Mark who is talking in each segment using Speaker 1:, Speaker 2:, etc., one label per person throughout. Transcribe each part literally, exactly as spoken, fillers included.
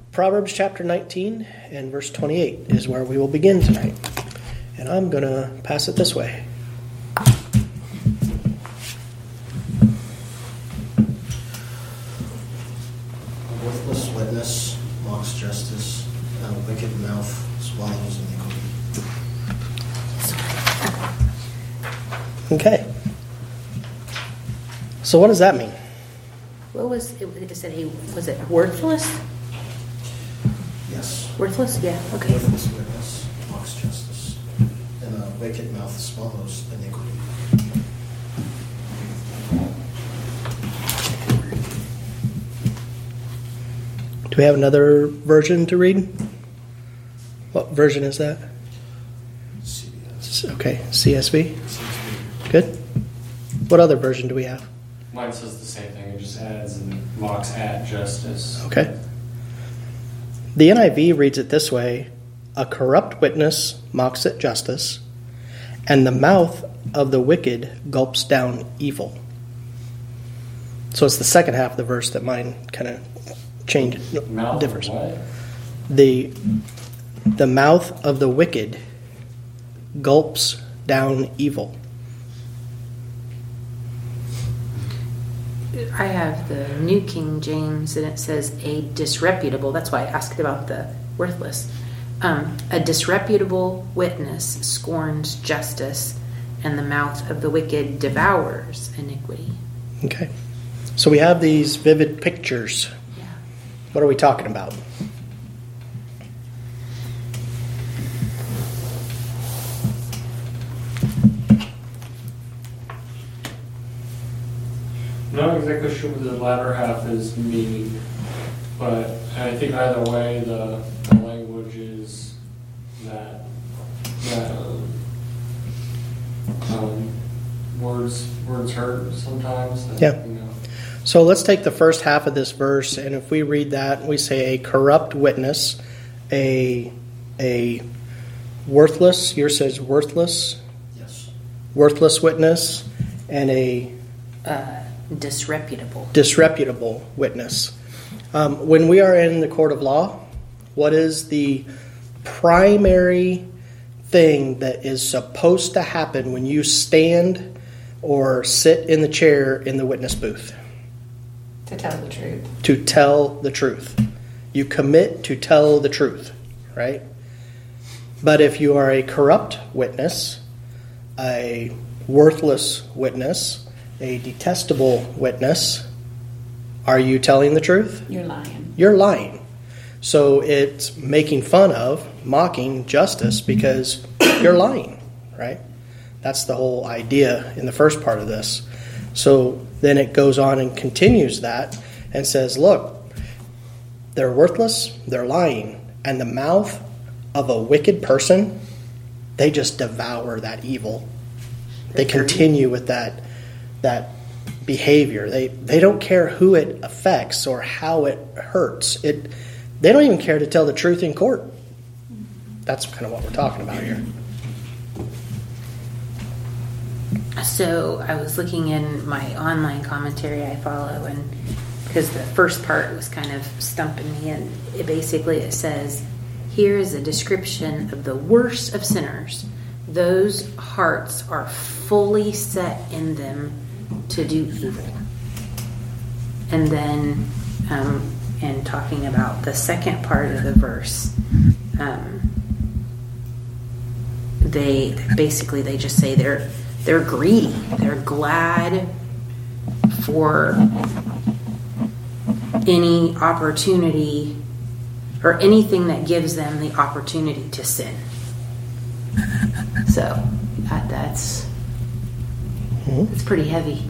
Speaker 1: Proverbs chapter nineteen and verse twenty-eight is where we will begin tonight. And I'm going to pass it this way.
Speaker 2: A worthless witness mocks justice, and a wicked mouth swallows iniquity.
Speaker 1: Okay. So what does that mean?
Speaker 3: What was it? It said he was it worthless?
Speaker 2: Yes.
Speaker 3: Worthless? Yeah.
Speaker 2: A
Speaker 3: Okay.
Speaker 2: worthless witness mocks justice, and a wicked mouth swallows iniquity.
Speaker 1: Do we have another version to read? What version is that?
Speaker 2: C B S.
Speaker 1: S- Okay, C S V.
Speaker 2: C S V.
Speaker 1: Good. What other version do we have?
Speaker 4: Mine says the same thing. It just adds and mocks at justice.
Speaker 1: Okay. The N I V reads it this way: a corrupt witness mocks at justice, and the mouth of the wicked gulps down evil. So it's the second half of the verse that mine kind of changes,
Speaker 4: Mouth of
Speaker 1: differs.
Speaker 4: what?
Speaker 1: The the mouth of the wicked gulps down evil.
Speaker 3: I have the New King James, and it says a disreputable. That's why I asked about the worthless. Um, a disreputable witness scorns justice, and the mouth of the wicked devours iniquity.
Speaker 1: Okay. So we have these vivid pictures.
Speaker 3: Yeah.
Speaker 1: What are we talking about?
Speaker 4: Not exactly sure what the latter half is meaning, but I think either way the, the language is that that um, um, words words hurt sometimes. That,
Speaker 1: Yeah.
Speaker 4: You know,
Speaker 1: So let's take the first half of this verse, and if we read that, we say a corrupt witness, a a worthless, yours says worthless,
Speaker 2: Yes.
Speaker 1: worthless witness, and a
Speaker 3: Uh, disreputable.
Speaker 1: disreputable witness. Um, when we are in the court of law, what is the primary thing that is supposed to happen when you stand or sit in the chair in the witness booth?
Speaker 5: To tell the truth.
Speaker 1: To tell the truth. You commit to tell the truth, right? But if you are a corrupt witness, a worthless witness, a detestable witness, are you telling the truth?
Speaker 5: You're lying.
Speaker 1: You're lying. So it's making fun of, mocking justice because you're lying, right? That's the whole idea in the first part of this. So then it goes on and continues that and says, look, they're worthless, they're lying, and the mouth of a wicked person, they just devour that evil. They continue with that that behavior. They they don't care who it affects or how it hurts. It they don't even care to tell the truth in court. That's kind of what we're talking about here.
Speaker 3: So I was looking in my online commentary I follow, and because the first part was kind of stumping me, and it basically it says, here is a description of the worst of sinners. Those hearts are fully set in them to do evil. And then, um, and talking about the second part of the verse, um, they basically they just say they're they're greedy. They're glad for any opportunity or anything that gives them the opportunity to sin. So that, that's
Speaker 1: Mm-hmm.
Speaker 3: it's pretty heavy.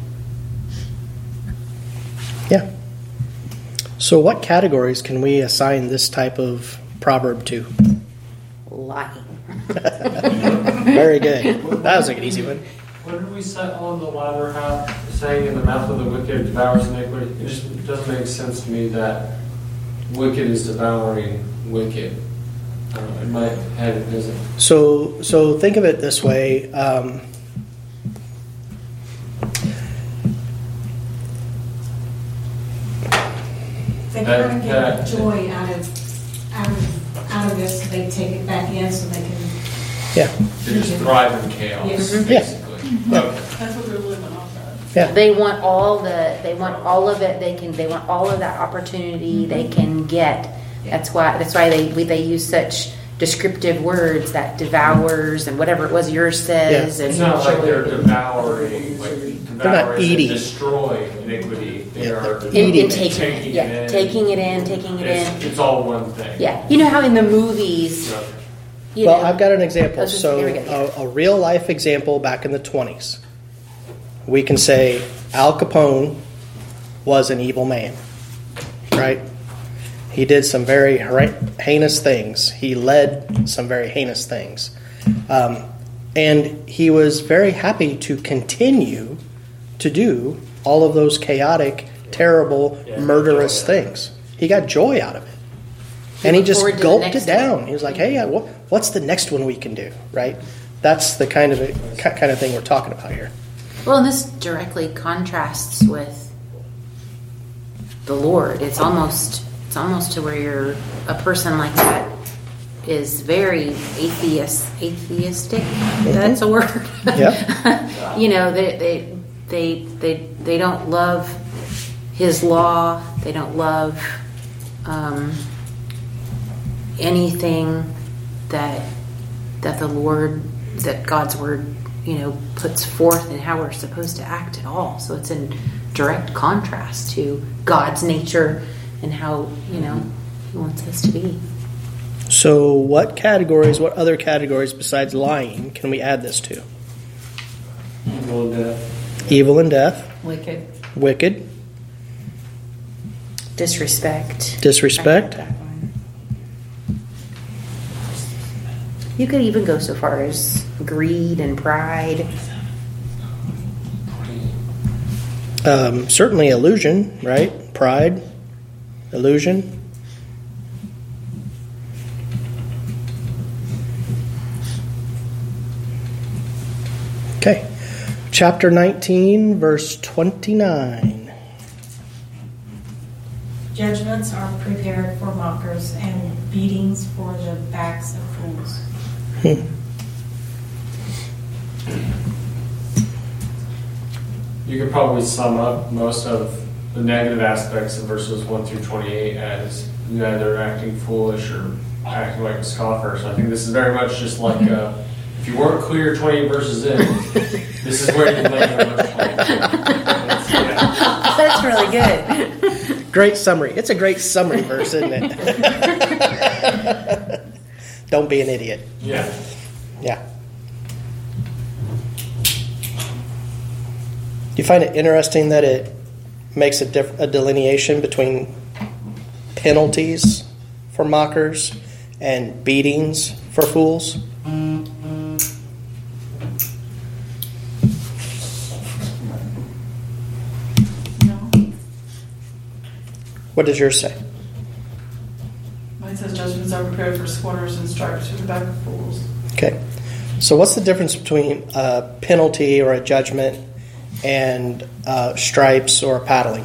Speaker 1: Yeah. So what categories can we assign this type of proverb to?
Speaker 3: Lying.
Speaker 1: Very good. That was like an easy one.
Speaker 4: what did we set on the latter half? Saying in the mouth of the wicked devours iniquity. It just doesn't make sense to me that wicked is devouring wicked. Uh, in my head, it doesn't.
Speaker 1: So, so think of it this way. Um,
Speaker 5: They
Speaker 4: That-
Speaker 5: kind of
Speaker 4: that-
Speaker 5: get joy out of
Speaker 6: out of, out of this, so they take it back in so they can,
Speaker 1: Yeah,
Speaker 4: They just thrive in chaos,
Speaker 6: Yes.
Speaker 1: Mhm. Yeah.
Speaker 4: basically. Okay.
Speaker 7: That's what they're living off of.
Speaker 1: yeah.
Speaker 3: They want all the, they want all of it, they can, they want all of that opportunity they can get. That's why, that's why they, we- they use such descriptive words that devours and whatever it was yours says.
Speaker 1: Yeah.
Speaker 3: and
Speaker 4: It's not like they're devouring, like
Speaker 1: not
Speaker 4: devouring
Speaker 1: eating.
Speaker 4: and destroying iniquity. They
Speaker 1: Yeah.
Speaker 4: are
Speaker 3: In,
Speaker 1: Eating
Speaker 3: in
Speaker 1: it.
Speaker 3: taking it,
Speaker 4: Taking
Speaker 3: yeah,
Speaker 4: it in.
Speaker 3: taking it in, taking it
Speaker 4: It's,
Speaker 3: in.
Speaker 4: it's all one thing.
Speaker 3: Yeah, you know how in the movies,
Speaker 4: So,
Speaker 3: you
Speaker 1: Well,
Speaker 3: know,
Speaker 1: I've got an example.
Speaker 3: Let's just-
Speaker 1: So,
Speaker 3: here we go.
Speaker 1: a, a real life example back in the twenties. We can say Al Capone was an evil man, right? He did some very hor- heinous things. He led some very heinous things. Um, and he was very happy to continue to do all of those chaotic, terrible,
Speaker 4: Yeah,
Speaker 1: murderous
Speaker 4: joy out of it.
Speaker 1: things. He got joy out of it.
Speaker 3: He
Speaker 1: And he
Speaker 3: looked
Speaker 1: just
Speaker 3: forward to the
Speaker 1: gulped
Speaker 3: next
Speaker 1: it down.
Speaker 3: one.
Speaker 1: He was like, "Hey, uh, what, what's the next one we can do?" Right? That's the kind of kind of thing we're talking about here.
Speaker 3: well, and this directly contrasts with the Lord. It's almost, it's almost to where you're a person like that is very atheist, atheistic. That's a word.
Speaker 1: Yeah.
Speaker 3: You know, they, they, they, they, they don't love His law. They don't love um, anything that that the Lord, that God's word, you know, puts forth and how we're supposed to act at all. So it's in direct contrast to God's nature and how, you know, He wants us to be.
Speaker 1: So, what categories, what other categories besides lying can we add this to?
Speaker 4: evil and death.
Speaker 1: Evil and death,
Speaker 5: Wicked.
Speaker 1: wicked,
Speaker 3: Disrespect.
Speaker 1: disrespect,
Speaker 3: I like that one. You could even go so far as greed and pride.
Speaker 1: um, certainly illusion, right? Pride, illusion. Okay. Chapter nineteen, verse twenty-nine.
Speaker 6: judgments are prepared for mockers and beatings for the backs of fools.
Speaker 1: Hmm.
Speaker 4: You could probably sum up most of the negative aspects of verses one through twenty-eight as you either acting foolish or acting like a scoffer. So I think this is very much just like uh, if you weren't clear twenty-eight verses in, this is where you land on verse twenty-two. That's- yeah.
Speaker 3: That's really good.
Speaker 1: Great summary. It's a great summary verse, isn't it? Don't be an idiot.
Speaker 4: Yeah.
Speaker 1: Yeah. Do you find it interesting that it makes a, diff- a delineation between penalties for mockers and beatings for fools?
Speaker 7: No.
Speaker 1: What does yours say?
Speaker 7: Mine says judgments are prepared for scorners and stripes for the back of fools.
Speaker 1: Okay. So what's the difference between a penalty or a judgment and uh, stripes or paddling?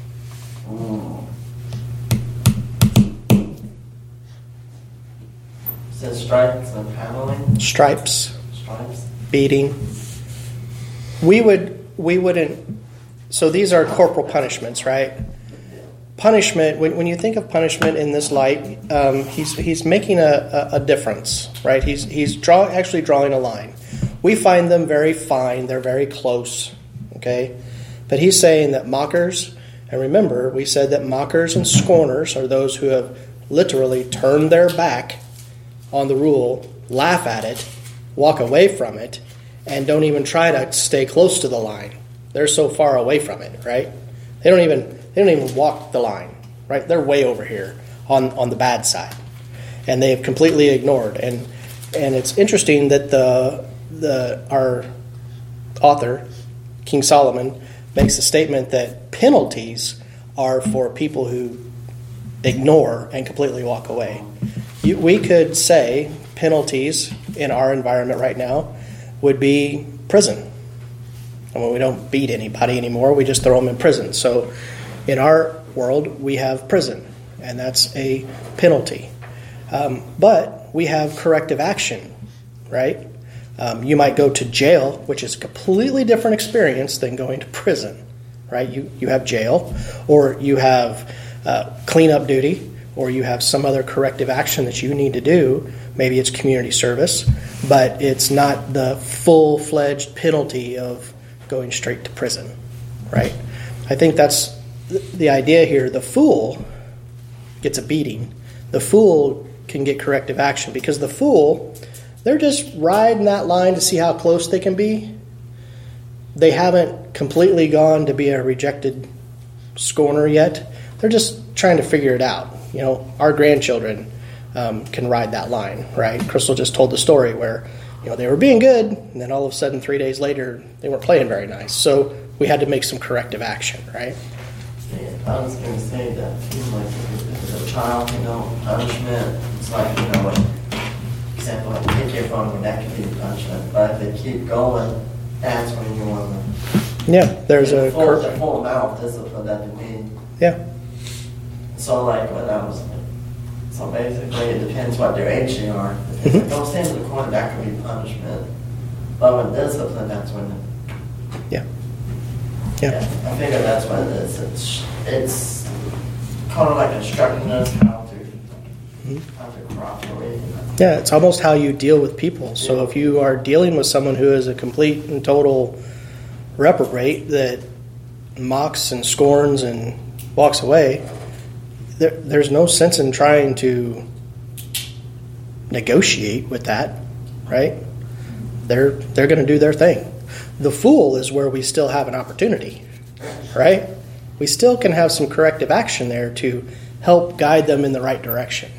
Speaker 2: Says stripes and paddling.
Speaker 1: Stripes,
Speaker 2: Stripes.
Speaker 1: beating. We would, we wouldn't, so these are corporal punishments, right? Punishment, when, when you think of punishment in this light, um, he's he's making a, a, a difference, right? He's he's draw actually drawing a line. We find them very fine, they're very close, okay? But he's saying that mockers, and remember, we said that mockers and scorners are those who have literally turned their back on the rule, laugh at it, walk away from it, and don't even try to stay close to the line. They're so far away from it, right? They don't even they don't even walk the line, right? They're way over here on, on the bad side. And they have completely ignored. And and it's interesting that the the our author, King Solomon, makes a statement that penalties are for people who ignore and completely walk away. You, we could say penalties in our environment right now would be prison. I mean, we don't beat anybody anymore. We just throw them in prison. So in our world, we have prison, and that's a penalty. Um, but we have corrective action, right? Um, you might go to jail, which is a completely different experience than going to prison, right? You you have jail, or you have uh, cleanup duty, or you have some other corrective action that you need to do. Maybe it's community service, but it's not the full-fledged penalty of going straight to prison, right? I think that's the idea here. The fool gets a beating. The fool can get corrective action because the fool, they're just riding that line to see how close they can be. They haven't completely gone to be a rejected scorner yet. They're just trying to figure it out. You know, our grandchildren um, can ride that line, right? Crystal just told the story where, you know, they were being good, and then all of a sudden, three days later, they weren't playing very nice. So we had to make some corrective action, right?
Speaker 8: Yeah, I was going to say that too, like if it's a child, you know, punishment, it's like, you know, like, example, like take your phone, that could be punishment. But if they keep going, that's when you want to.
Speaker 1: Yeah, there's a
Speaker 8: full,
Speaker 1: cor-
Speaker 8: the full amount of discipline that they need.
Speaker 1: yeah.
Speaker 8: So like when I was, so basically it depends what their age they are. If
Speaker 1: Mhm.
Speaker 8: they don't stand in the corner, that could be punishment. But when discipline, that's when.
Speaker 1: Yeah. Yeah.
Speaker 8: I figure that's what it is. It's it's kind of like instructing us how to
Speaker 1: Mhm.
Speaker 8: how to cooperate.
Speaker 1: Yeah, it's almost how you deal with people. So if you are dealing with someone who is a complete and total reprobate that mocks and scorns and walks away, there, there's no sense in trying to negotiate with that, right? They're they're going to do their thing. The fool is where we still have an opportunity, right? We still can have some corrective action there to help guide them in the right direction.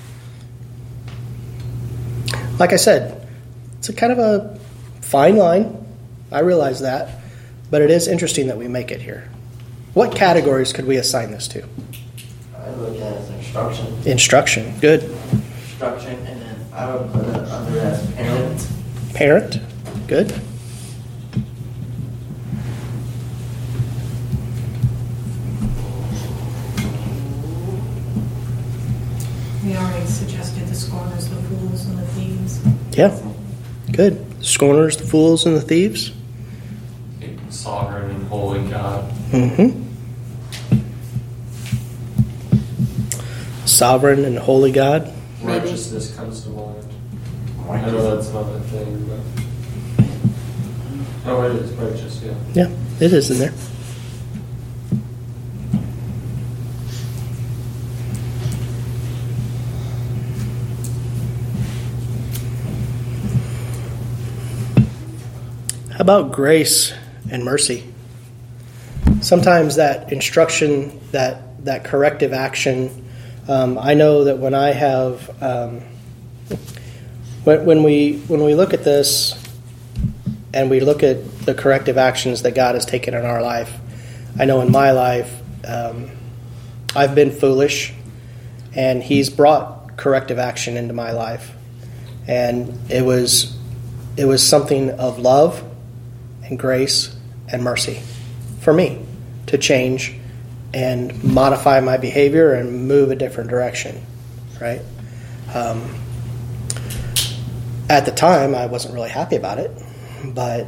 Speaker 1: Like I said, it's a kind of a fine line. I realize that. But it is interesting that we make it here. What categories could we assign this to?
Speaker 8: I look at it as instruction,
Speaker 1: Instruction. Good.
Speaker 8: instruction, and then I would put it under as parent.
Speaker 1: Parent. Good.
Speaker 6: We already suggested the scorners, the fools, and the thieves.
Speaker 1: Yeah. Good. The scorners, the fools, and the thieves.
Speaker 4: Sovereign and holy God.
Speaker 1: Mm-hmm. Sovereign and holy God.
Speaker 3: Maybe.
Speaker 4: Righteousness comes to mind. I know that's not a thing, but. Oh, it is righteous, yeah.
Speaker 1: Yeah, it is in there. How about grace and mercy? Sometimes that instruction, that that corrective action, um, I know that when I have, um, when, when we when we look at this, and we look at the corrective actions that God has taken in our life, I know in my life, um, I've been foolish, and He's brought corrective action into my life, and it was it was something of love and grace and mercy for me to change and modify my behavior and move a different direction, right? Um, at the time, I wasn't really happy about it, but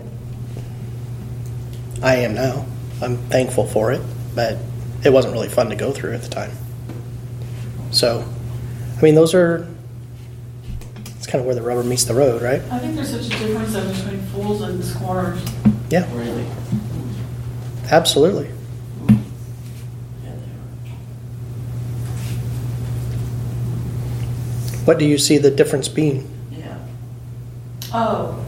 Speaker 1: I am now. I'm thankful for it, but it wasn't really fun to go through at the time. So, I mean, those are, it's kind of where the rubber meets the road, right?
Speaker 7: I think there's such a difference though between fools and scorners.
Speaker 1: Yeah,
Speaker 8: Really?
Speaker 1: absolutely.
Speaker 8: Yeah, they
Speaker 1: What do you see the difference being?
Speaker 8: are. Yeah.
Speaker 7: Oh.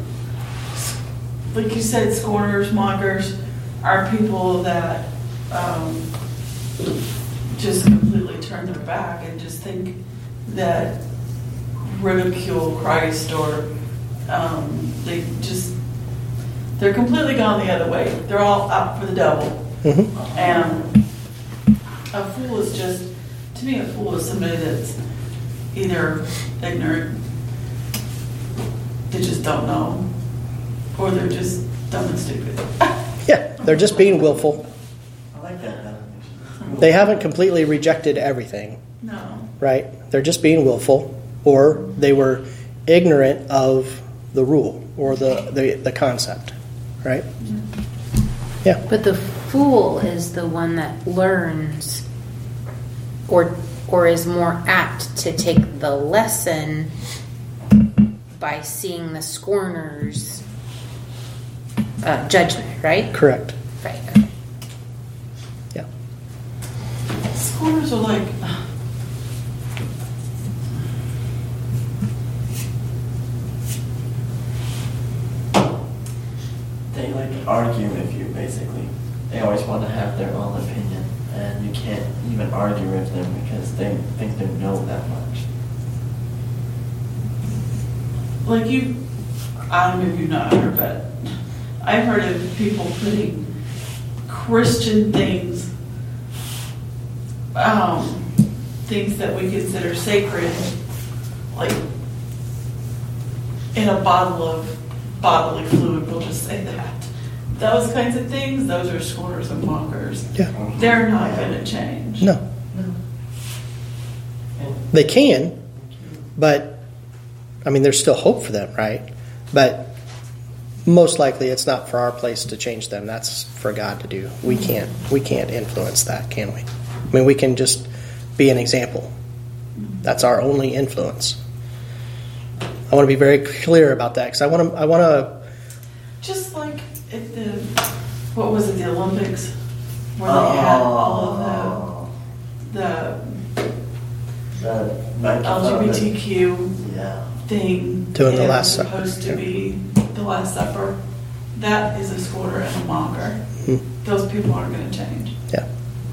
Speaker 7: Like you said, scorners, mockers are people that um, just completely turn their back and just think that ridicule Christ or um, they just, they're completely gone the other way. They're all out for the devil.
Speaker 1: Mm-hmm.
Speaker 7: And a fool is just, to me, a fool is somebody that's either ignorant, they just don't know, or they're just dumb and stupid.
Speaker 1: Yeah, they're just being willful.
Speaker 8: I like that definition.
Speaker 1: They haven't completely rejected everything,
Speaker 7: No.
Speaker 1: right? They're just being willful, or they were ignorant of the rule or the, the, the concept, right? Yeah.
Speaker 3: But the fool is the one that learns or or is more apt to take the lesson by seeing the scorner's uh, judgment, right?
Speaker 1: Correct.
Speaker 3: Right. Okay.
Speaker 1: Yeah.
Speaker 7: Scorners are like,
Speaker 8: They like to argue with you, basically. They always want to have their own opinion, and you can't even argue with them because they think they know that much.
Speaker 7: like you, I don't know if you've not heard, but I've heard of people putting Christian things, um, things that we consider sacred, like in a bottle of bodily fluid, we'll just say that. Those kinds of things, those are scorners and mockers.
Speaker 1: Yeah.
Speaker 7: They're not going to change.
Speaker 1: No. They can, but, I mean, there's still hope for them, right? But most likely it's not for our place to change them. That's for God to do. We can't, we can't influence that, can we? I mean, we can just be an example. That's our only influence. I want to be very clear about that because I want to, I want to...
Speaker 7: Just like at the, what was it, the Olympics, where they had all of the, the
Speaker 8: The
Speaker 7: L G B T Q
Speaker 8: Yeah.
Speaker 7: thing.
Speaker 1: Doing the
Speaker 7: and it
Speaker 1: Last
Speaker 7: was
Speaker 1: Supper,
Speaker 7: supposed to
Speaker 1: yeah.
Speaker 7: be the Last Supper. That is a scorner and a mocker.
Speaker 1: Hmm.
Speaker 7: Those people aren't going to change.
Speaker 1: Yeah.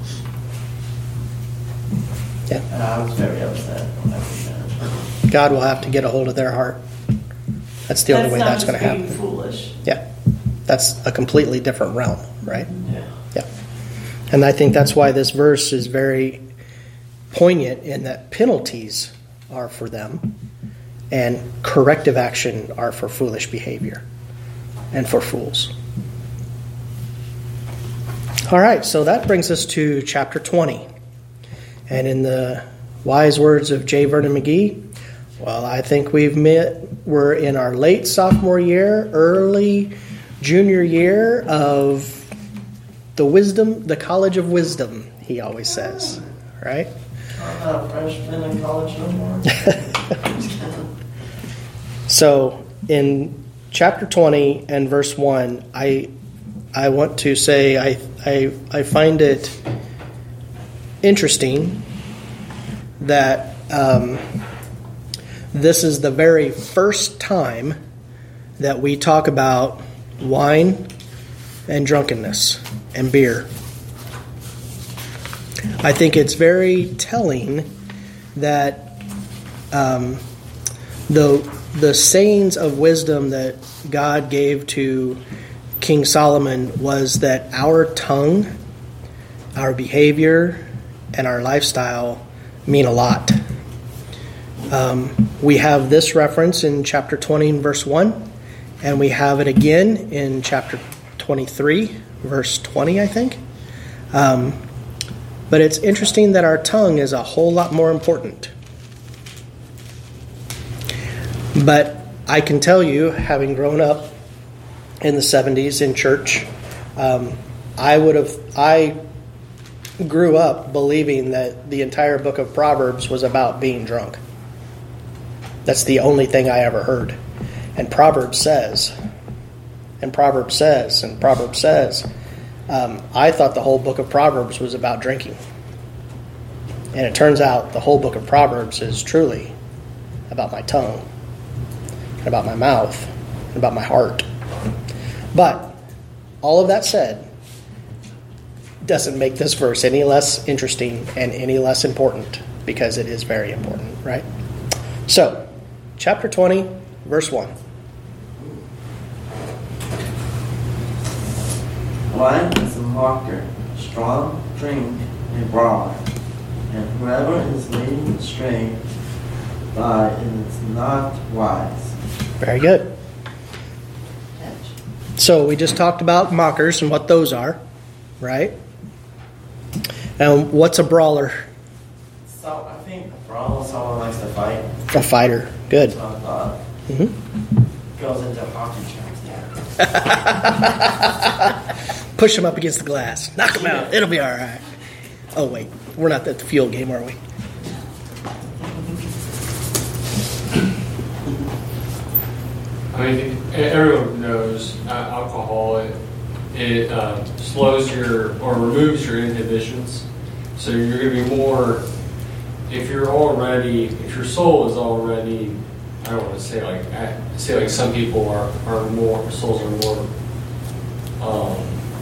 Speaker 1: Yeah.
Speaker 8: And I was very upset when I was that.
Speaker 1: God will have to get a hold of their heart. That's the only way
Speaker 7: not
Speaker 1: that's
Speaker 7: just
Speaker 1: going to
Speaker 7: being
Speaker 1: happen.
Speaker 7: foolish.
Speaker 1: Yeah. That's a completely different realm, right?
Speaker 8: Yeah.
Speaker 1: Yeah. And I think that's why this verse is very poignant in that penalties are for them and corrective action are for foolish behavior and for fools. All right, so that brings us to chapter twenty. And in the wise words of J. Vernon McGee, well, I think we've met, we're in our late sophomore year, early junior year of the wisdom, the College of Wisdom, he always says, right?
Speaker 8: I'm not a freshman in college no more.
Speaker 1: So in chapter twenty and verse one, I I want to say I I, I find it interesting that um, this is the very first time that we talk about wine and drunkenness and beer. I think it's very telling that um, the the sayings of wisdom that God gave to King Solomon was that our tongue, our behavior, and our lifestyle mean a lot. Um, we have this reference in chapter twenty and verse one, and we have it again in chapter twenty-three, verse twenty, I think. Um, but it's interesting that our tongue is a whole lot more important. But I can tell you, having grown up in the seventies in church, um, I would have, I grew up believing that the entire book of Proverbs was about being drunk. That's the only thing I ever heard. And Proverbs says, and Proverbs says, and Proverbs says, um, I thought the whole book of Proverbs was about drinking. And it turns out the whole book of Proverbs is truly about my tongue, and about my mouth, and about my heart. But all of that said, doesn't make this verse any less interesting and any less important, because it is very important, right? So, chapter twenty, verse one.
Speaker 8: Wine is a mocker, strong drink a brawler, and whoever is leading astray by it is not wise.
Speaker 1: Very good. So we just talked about mockers and what those are, right? And what's a brawler?
Speaker 8: So I think for all someone likes to fight,
Speaker 1: A fighter. Good.
Speaker 8: so I thought
Speaker 1: hmm
Speaker 8: goes into hockey terms. Yeah.
Speaker 1: Push him up against the glass. Knock him out. It'll be all right. Oh, wait. We're not at the field game, are we?
Speaker 4: I mean, everyone knows uh, alcohol, it, it uh, slows your, or removes your inhibitions. So you're going to be more, if you're already, if your soul is already, I don't want to say like, I say like some people are, are more, souls are more, um,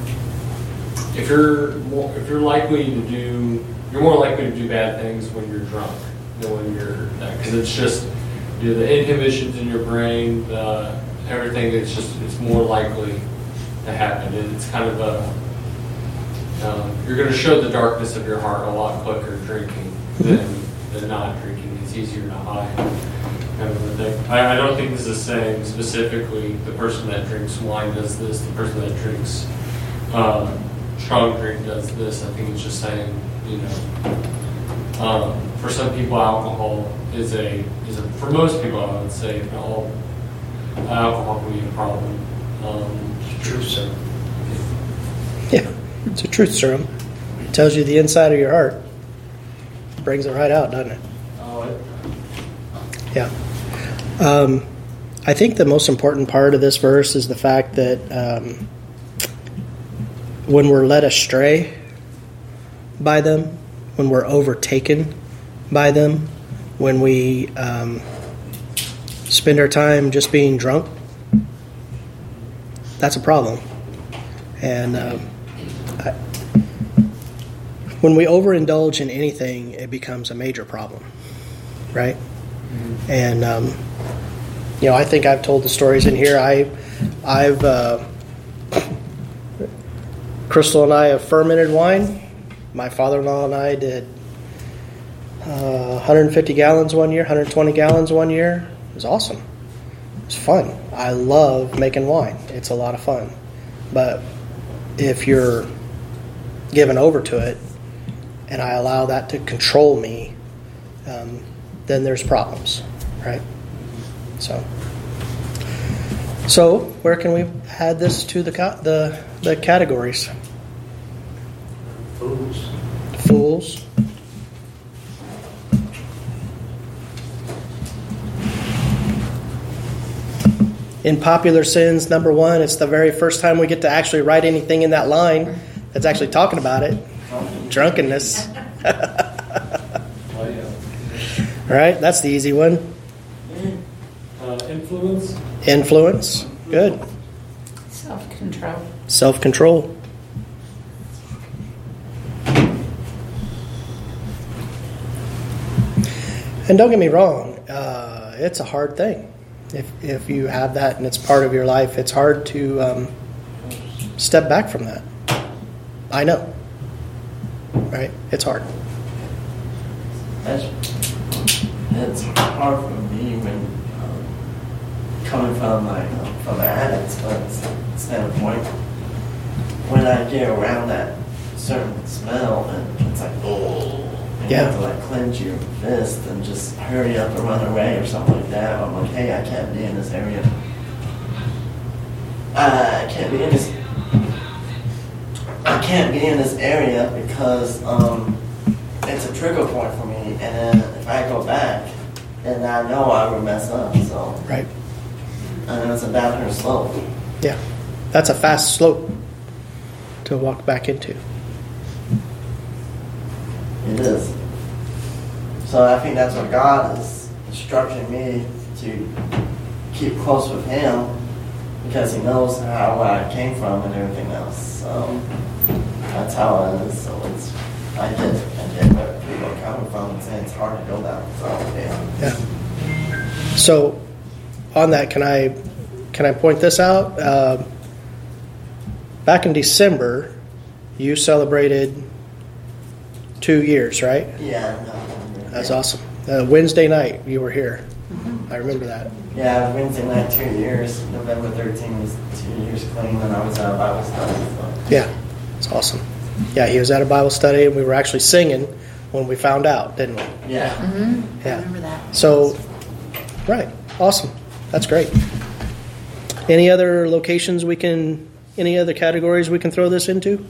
Speaker 4: if you're more, if you're likely to do, you're more likely to do bad things when you're drunk than when you're, because it's just, you know, the inhibitions in your brain, the, everything, it's just, it's more likely to happen. And it's kind of a, um, you're going to show the darkness of your heart a lot quicker drinking than, than not drinking. It's easier to hide, kind of a thing. I, I don't think this is saying specifically the person that drinks wine does this, the person that drinks um, strong drink does this. I think it's just saying, you know, um, for some people, alcohol is a, is a, for most people, I would say, all alcohol can be a problem. Um,
Speaker 1: Truth serum. Yeah, it's a truth serum. It tells you the inside of your heart. Brings it right out, doesn't it?
Speaker 8: Oh, it,
Speaker 1: Yeah. Um, I think the most important part of this verse is the fact that um, when we're led astray by them, when we're overtaken by them, when we um, spend our time just being drunk, that's a problem. And um, I, when we overindulge in anything, it becomes a major problem, right? Mm-hmm. And um, you know, I think I've told the stories in here. I, I've uh, Crystal and I have fermented wine. My father-in-law and I did uh, one hundred fifty gallons one year, one hundred twenty gallons one year. It was awesome. It was fun. I love making wine. It's a lot of fun. But if you're given over to it and I allow that to control me, um, then there's problems, right? So, so where can we add this to the co- the the categories?
Speaker 8: fools.
Speaker 1: Fools. In popular sins, number one, it's the very first time we get to actually write anything in that line that's actually talking about it. Drunkenness.
Speaker 4: oh, yeah.
Speaker 1: Right? That's the easy one.
Speaker 4: Uh, influence.
Speaker 1: Influence. Good.
Speaker 5: Self-control.
Speaker 1: Self-control. And don't get me wrong, uh, it's a hard thing. If if you have that and it's part of your life, it's hard to um, step back from that. I know. Right? It's hard.
Speaker 8: That's, it's hard for me when um, coming from like um, from an addict's standpoint. When I get around that certain smell, and it's like, oh, and you
Speaker 1: Yeah.
Speaker 8: have to like clench your fist and just hurry up and run away or something like that. I'm like, hey, I can't be in this area. I can't be in this. I can't be in this area because um, it's a trigger point for me, and then if I go back, then I know I will mess up. So,
Speaker 1: Right?
Speaker 8: and it's a downhill slope.
Speaker 1: Yeah. That's a fast slope to walk back into.
Speaker 8: It is. So I think that's what God is instructing me to keep close with Him, because He knows how I came from and everything else. So that's how it is. So it's I get I get where people are coming from and saying it's hard to go down. So yeah.
Speaker 1: Yeah. So, on that, can I can I point this out? Uh, back in December, you celebrated two years, right?
Speaker 8: Yeah. No,
Speaker 1: That's
Speaker 8: yeah.
Speaker 1: awesome. Uh, Wednesday night, you were here. I remember that.
Speaker 8: Yeah, Wednesday night, two years. November thirteenth was two years clean, and I was at a Bible study. So.
Speaker 1: Yeah, it's awesome. Yeah, he was at a Bible study, and we were actually singing when we found out, didn't we?
Speaker 8: Yeah.
Speaker 3: Mm-hmm. I
Speaker 1: Yeah.
Speaker 3: remember that.
Speaker 1: So, right, awesome. That's great. Any other locations we can, any other categories we can throw this into?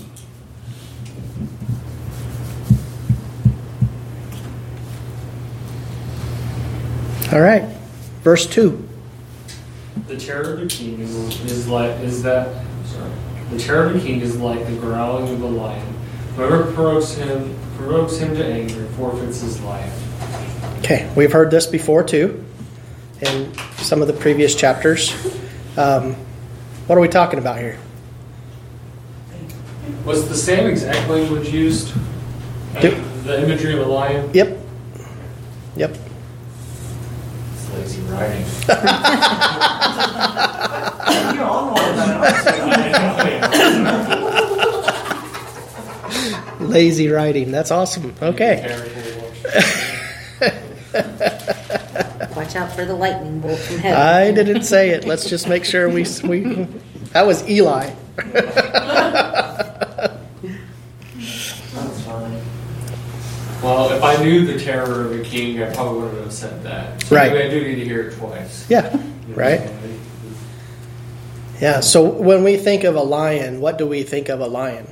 Speaker 1: All right, verse two.
Speaker 4: The terror of the king is, is like is that sorry. The terror of the king is like the growling of a lion. Whoever provokes him provokes him to anger forfeits his life.
Speaker 1: Okay, we've heard this before too, in some of the previous chapters. Um, what are we talking about here?
Speaker 4: Was the same exact language used?
Speaker 1: Yep.
Speaker 4: The imagery of a lion?
Speaker 1: Yep. Yep.
Speaker 4: It's lazy writing.
Speaker 8: You're on one now.
Speaker 1: Lazy writing. That's awesome. Okay.
Speaker 3: Watch out for the lightning bolt from heaven.
Speaker 1: I didn't say it. Let's just make sure we we. That was Eli.
Speaker 8: That's funny.
Speaker 4: Well, if I knew the terror of a king, I probably wouldn't have said that. So
Speaker 1: Right.
Speaker 4: maybe I do need to hear it twice.
Speaker 1: Yeah. Right. Yeah. So when we think of a lion, what do we think of a lion?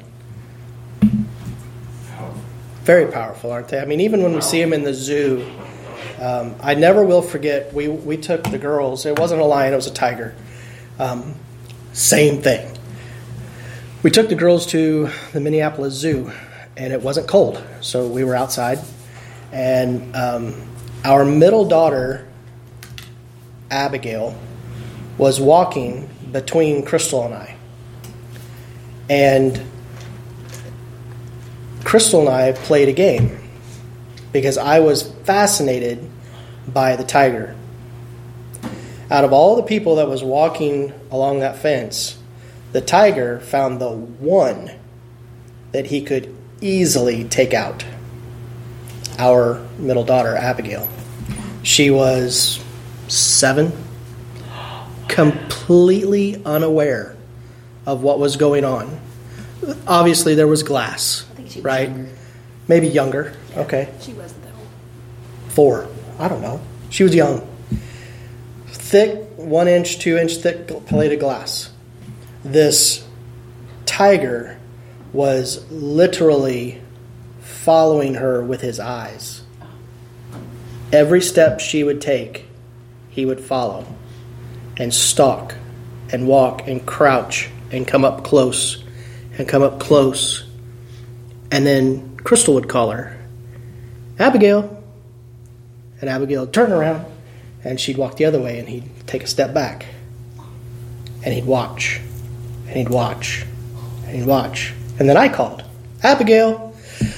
Speaker 1: Very powerful, aren't they? I mean, even when we see them in the zoo, um, I never will forget. We we took the girls. It wasn't a lion; it was a tiger. Um, same thing. We took the girls to the Minneapolis Zoo, and it wasn't cold, so we were outside. And um, our middle daughter, Abigail, was walking between Crystal and I, and Crystal and I played a game because I was fascinated by the tiger. Out of all the people that was walking along that fence, the tiger found the one that he could easily take out. Our middle daughter, Abigail. She was seven, completely unaware of what was going on. Obviously, there was glass.
Speaker 3: She was
Speaker 1: right?
Speaker 3: younger.
Speaker 1: Maybe younger. Okay.
Speaker 3: She wasn't that old.
Speaker 1: Four. I don't know. She was young. Thick, one inch, two inch thick plate of glass. This tiger was literally following her with his eyes. Every step she would take, he would follow and stalk and walk and crouch and come up close and come up close. And then Crystal would call her, Abigail. And Abigail would turn around, and she'd walk the other way, and he'd take a step back. And he'd watch, and he'd watch, and he'd watch. And then I called, Abigail,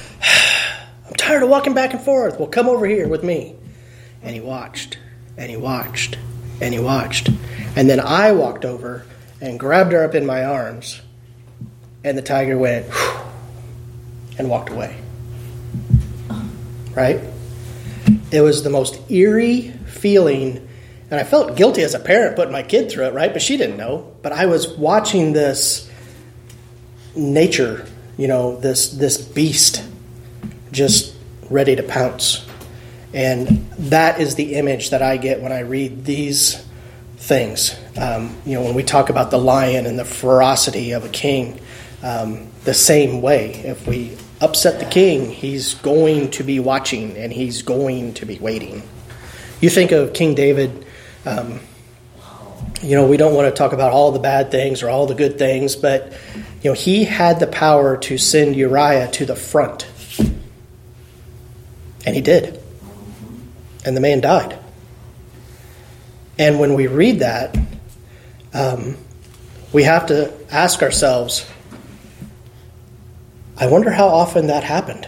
Speaker 1: I'm tired of walking back and forth. Well, come over here with me. And he watched, and he watched, and he watched. And then I walked over and grabbed her up in my arms, and the tiger went, whew, and walked away. Right? It was the most eerie feeling, and I felt guilty as a parent putting my kid through it, right? But she didn't know. But I was watching this nature, you know, this this beast just ready to pounce. And that is the image that I get when I read these things. Um, you know, when we talk about the lion and the ferocity of a king, um, the same way. If we upset the king, he's going to be watching and he's going to be waiting. You think of King David, um, you know, we don't want to talk about all the bad things or all the good things, but, you know, he had the power to send Uriah to the front. And he did. And the man died. And when we read that, um, we have to ask ourselves, I wonder how often that happened.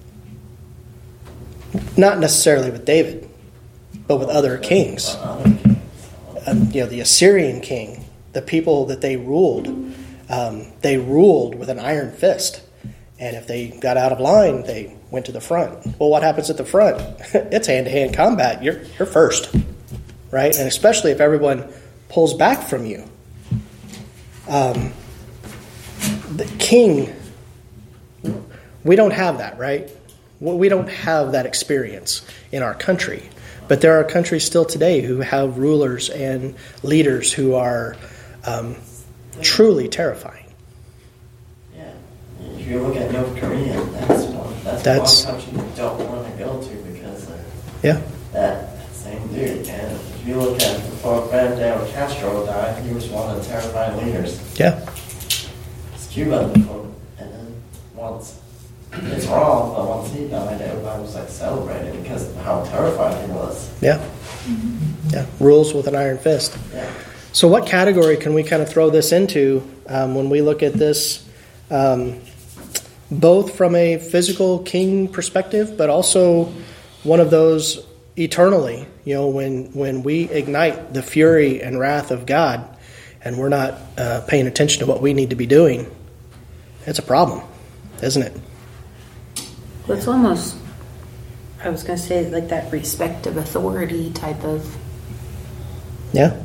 Speaker 1: Not necessarily with David, but with other kings. Um, you know, the Assyrian king, the people that they ruled, um, they ruled with an iron fist. And if they got out of line, they went to the front. Well, what happens at the front? It's hand-to-hand combat. You're you're first, right? And especially if everyone pulls back from you. Um, the king, we don't have that, right? Well, we don't have that experience in our country. But there are countries still today who have rulers and leaders who are um, truly terrifying.
Speaker 8: Yeah. If you look at North Korea, that's one, that's,
Speaker 1: That's-
Speaker 8: one country you don't want to go to because of
Speaker 1: Yeah.
Speaker 8: that same dude. And if you look at before Fidel Castro died, he was one of the terrifying leaders.
Speaker 1: Yeah.
Speaker 8: It's Cuba before, and then once it's wrong, but once he died, everybody was like celebrating because of how terrified he was.
Speaker 1: Yeah. Yeah. Rules with an iron fist.
Speaker 8: Yeah.
Speaker 1: So what category can we kind of throw this into um, when we look at this, um, both from a physical king perspective, but also one of those eternally, you know, when, when we ignite the fury and wrath of God and we're not uh, paying attention to what we need to be doing, it's a problem, isn't it?
Speaker 3: Well, it's almost, I was going to say, like that respect of authority type of.
Speaker 1: Yeah.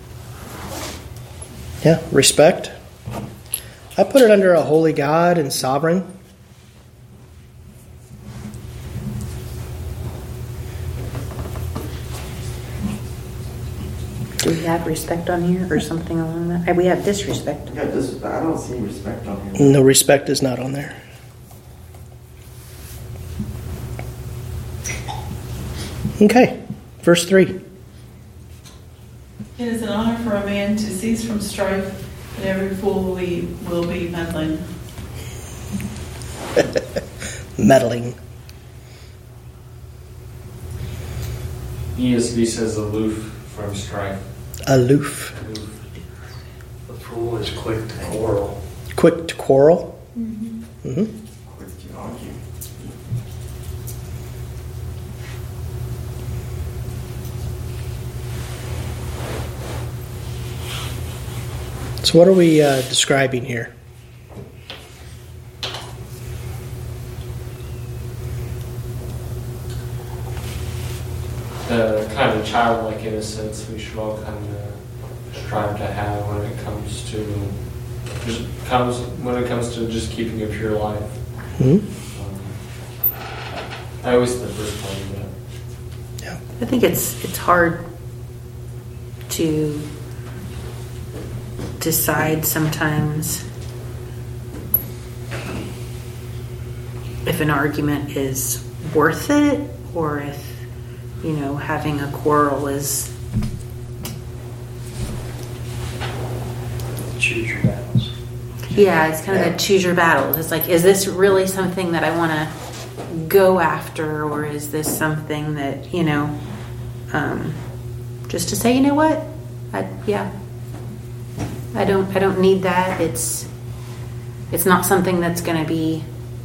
Speaker 1: Yeah, respect. I put it under a holy God and sovereign.
Speaker 3: Do we have respect on here or something along that? We have disrespect.
Speaker 8: Yeah, this, I don't see respect on here.
Speaker 1: No, respect is not on there. Okay, verse three.
Speaker 7: It is an honor for a man to cease from strife, but every fool will be, will be meddling.
Speaker 1: Meddling.
Speaker 4: E S V says aloof from strife.
Speaker 1: Aloof.
Speaker 4: Aloof.
Speaker 2: The fool is quick to quarrel.
Speaker 1: Quick to quarrel. Mm-hmm.
Speaker 8: Quick to argue.
Speaker 1: So what are we uh, describing here?
Speaker 4: The kind of childlike innocence we should all kind of strive to have when it comes to just comes when it comes to just keeping a pure life.
Speaker 1: Mm-hmm.
Speaker 4: Um, I always the first part of that.
Speaker 1: Yeah.
Speaker 3: I think it's it's hard to decide sometimes if an argument is worth it or if, you know, having a quarrel is.
Speaker 2: Choose your battles.
Speaker 3: Yeah, it's kind of
Speaker 8: Yeah.
Speaker 3: a choose your battles. It's like, is this really something that I want to go after, or is this something that, you know, um, just to say, you know what, I, yeah, I don't, I don't need that. It's, it's not something that's going to be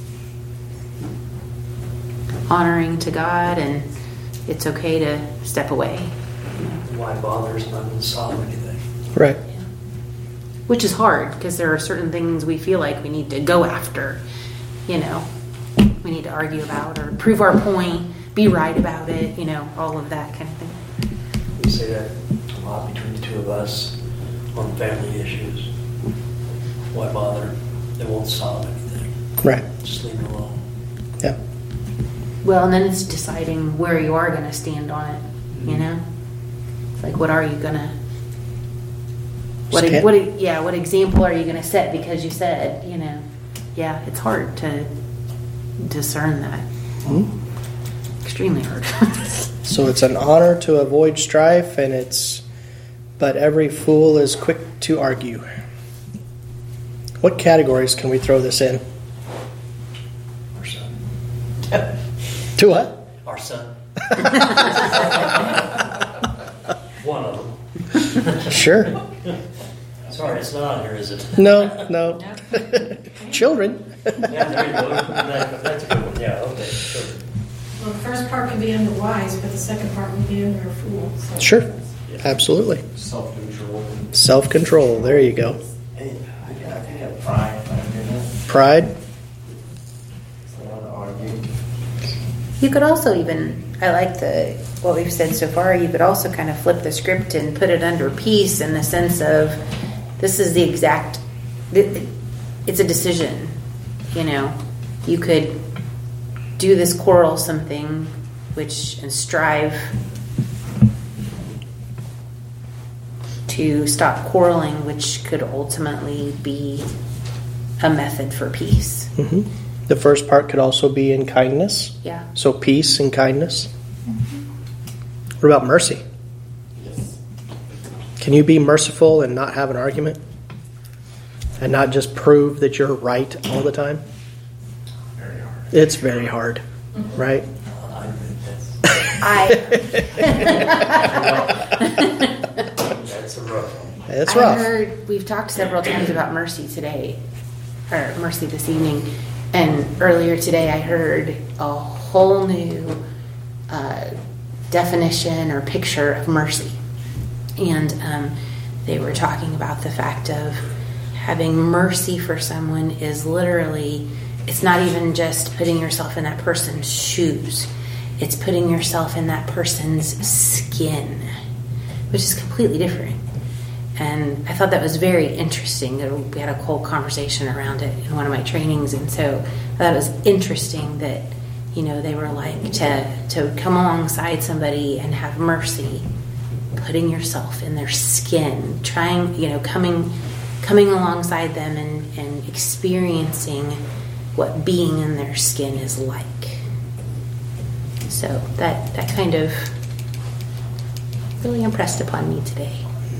Speaker 3: honoring to God, and it's okay to step away.
Speaker 2: Why bother is not going to solve anything.
Speaker 1: Right.
Speaker 3: Which is hard because there are certain things we feel like we need to go after, you know, we need to argue about or prove our point, be right about it, you know, all of that kind of thing.
Speaker 2: We say that a lot between the two of us on family issues. Why bother? It won't solve anything.
Speaker 1: Right.
Speaker 2: Just leave it alone.
Speaker 1: Yeah.
Speaker 3: Well, and then it's deciding where you are going to stand on it, you know? It's like, what are you going to, what,
Speaker 1: Stand-
Speaker 3: what, yeah, what example are you going to set because you said, you know, yeah, it's hard to discern that.
Speaker 1: Mm-hmm.
Speaker 3: Extremely hard.
Speaker 1: So it's an honor to avoid strife, and it's, but every fool is quick to argue. What categories can we throw this in?
Speaker 2: Our son.
Speaker 1: To what?
Speaker 2: Our son. One of them.
Speaker 1: Sure.
Speaker 2: Sorry, it's not on here, is it?
Speaker 1: No, no. Children.
Speaker 2: Yeah, there you go. That- That's a good one. Yeah, okay, sure.
Speaker 6: Well, the first part can be under wise, but the second part would be under a fool. So.
Speaker 1: Sure. Absolutely.
Speaker 4: Self-control.
Speaker 1: Self-control. There you go.
Speaker 8: Hey, I think I think of pride, if I do that.
Speaker 1: Pride.
Speaker 8: So I want to argue.
Speaker 3: You could also even, I like the what we've said so far, you could also kind of flip the script and put it under peace in the sense of this is the exact, it's a decision, you know. You could do this quarrelsome thing, which and strive to stop quarreling, which could ultimately be a method for peace.
Speaker 1: Mm-hmm. The first part could also be in kindness.
Speaker 3: Yeah.
Speaker 1: So peace and kindness. What about mercy?
Speaker 8: Yes.
Speaker 1: Can you be merciful and not have an argument? And not just prove that you're right all the time?
Speaker 2: Very hard.
Speaker 1: It's very hard, right?
Speaker 2: I admit that's,
Speaker 3: I
Speaker 2: that's a rough one.
Speaker 1: It's
Speaker 3: I
Speaker 1: rough.
Speaker 3: heard we've talked several times about mercy today, or mercy this evening, and earlier today I heard a whole new uh, definition or picture of mercy, and um, they were talking about the fact of having mercy for someone is literally, it's not even just putting yourself in that person's shoes, it's putting yourself in that person's skin, which is completely different. And I thought that was very interesting. We had a whole conversation around it in one of my trainings, and so I thought it was interesting that, you know, they were like to to come alongside somebody and have mercy, putting yourself in their skin, trying, you know, coming coming alongside them and, and experiencing what being in their skin is like. So that that kind of really impressed upon me today.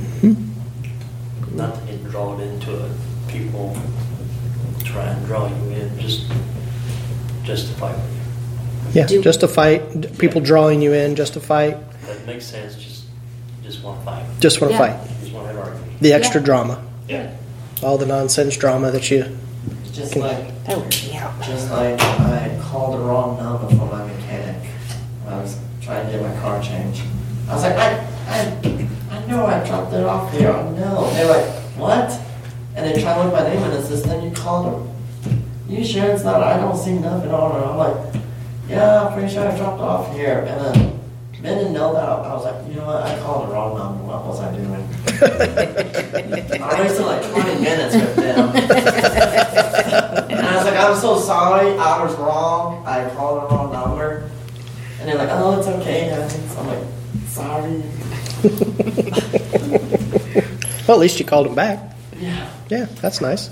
Speaker 2: Not to get drawn into it. People try and draw you in just just to fight with you.
Speaker 1: Yeah,
Speaker 3: Do-
Speaker 1: just a fight. People drawing you in, just a fight.
Speaker 2: That makes sense. Just just want to fight.
Speaker 1: Just want to
Speaker 3: Yeah.
Speaker 1: fight.
Speaker 2: Just want to have argument.
Speaker 1: The extra
Speaker 3: Yeah.
Speaker 1: drama.
Speaker 2: Yeah.
Speaker 1: All the nonsense drama that you...
Speaker 8: It's just
Speaker 1: Can-
Speaker 8: like,
Speaker 3: That wears me out.
Speaker 8: just like I called the wrong number for my mechanic when I was trying to get my car changed. I was like, I, I, I know I dropped it off here. I know. They're like, what? And they try to look my name in the system. You called them. You sure it's not? I don't see nothing on it. I'm like, yeah, I'm pretty sure I dropped off here. And then Ben didn't know that. I was like, you know what? I called the wrong number. What was I doing? I wasted like twenty minutes with them. And I was like, I'm so sorry. I was wrong. I called the wrong number. And they're like, oh, it's okay. I'm like, sorry.
Speaker 1: Well, at least you called him back.
Speaker 8: Yeah.
Speaker 1: Yeah, that's nice.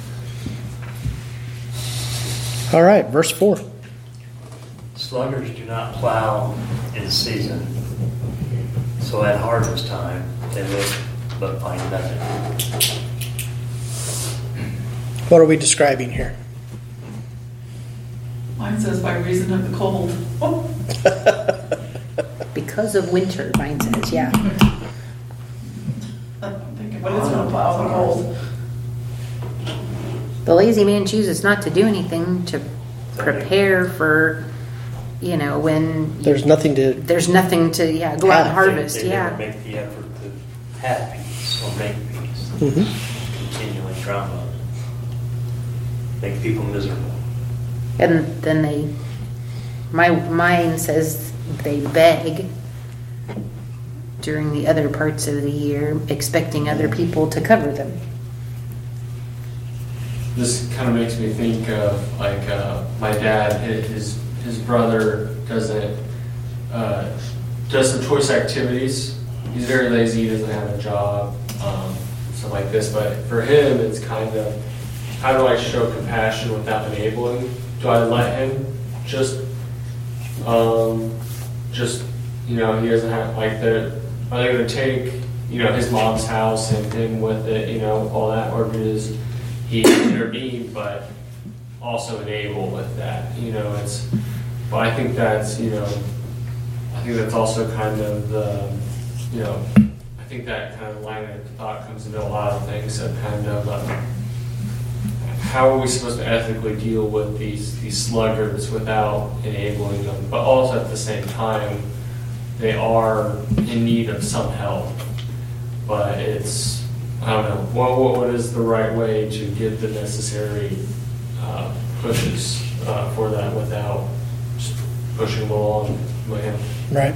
Speaker 1: All right, verse four.
Speaker 2: Sluggards do not plow in season, so at harvest time they look but find nothing.
Speaker 1: What are we describing here?
Speaker 7: Mine says by reason of the cold.
Speaker 3: Because of winter, mine says, yeah.
Speaker 7: I'm thinking, what is going to plow the cold?
Speaker 3: The lazy man chooses not to do anything to prepare for, you know, when
Speaker 1: There's nothing to...
Speaker 3: there's nothing to, yeah, go out and
Speaker 1: Have.
Speaker 3: harvest,
Speaker 2: They never
Speaker 3: yeah.
Speaker 2: make the effort to have peace or make peace.
Speaker 1: Mhm.
Speaker 2: Continually drama. Make people miserable.
Speaker 3: And then they, my mine says they beg during the other parts of the year, expecting other people to cover them.
Speaker 4: This kind of makes me think of like uh, my dad. His his brother doesn't uh, does some choice activities. He's very lazy. He doesn't have a job, um, stuff like this. But for him, it's kind of, how do I show compassion without enabling? Do I let him just um, just you know, he doesn't have like the are they going to take, you know, his mom's house and him with it, you know, all that, or does he intervene but also enable with that? You know, it's, well, I think that's, you know, I think that's also kind of the, you know, I think that kind of line of thought comes into a lot of things of kind of uh, how are we supposed to ethically deal with these these sluggards without enabling them, but also at the same time they are in need of some help. But it's, I don't know, what what, what is the right way to give the necessary uh, pushes uh, for that without just pushing them along with him?
Speaker 1: Right.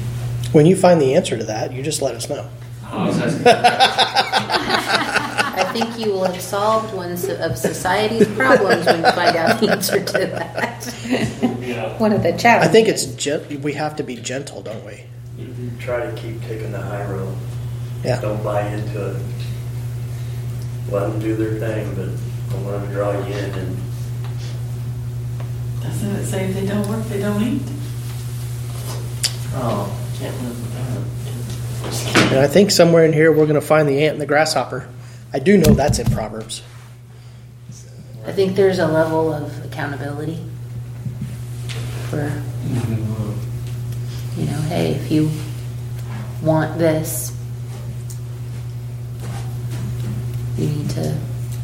Speaker 1: When you find the answer to that, you just let us know.
Speaker 4: Uh, so that's-
Speaker 3: I think you will have solved one so- of society's problems when you find out the answer to that.
Speaker 2: Yeah.
Speaker 3: One of the challenges.
Speaker 1: I think it's gen- we have to be gentle, don't we?
Speaker 2: You, you try to keep taking the high road.
Speaker 1: Yeah.
Speaker 2: Don't buy into it. Let them do their thing, but don't let them draw you in. And
Speaker 7: Doesn't it say if they don't work, they don't eat?
Speaker 8: Oh, can't live without it.
Speaker 1: And I think somewhere in here we're going to find the ant and the grasshopper. I do know that's in Proverbs.
Speaker 3: I think there's a level of accountability for, you know, hey, if you want this, you need to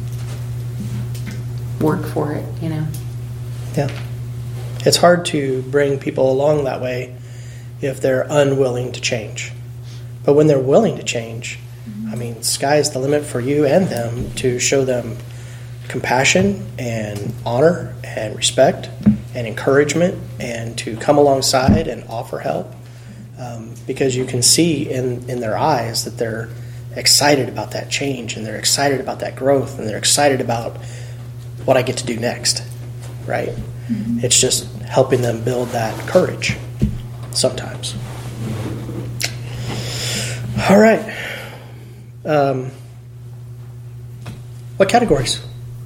Speaker 3: work for it, you know.
Speaker 1: Yeah. It's hard to bring people along that way if they're unwilling to change. But when they're willing to change, I mean, sky's the limit for you and them to show them compassion and honor and respect and encouragement and to come alongside and offer help. Um, because you can see in, in their eyes that they're excited about that change and they're excited about that growth and they're excited about what I get to do next, right? Mm-hmm. It's just helping them build that courage sometimes. All right. Um, what categories?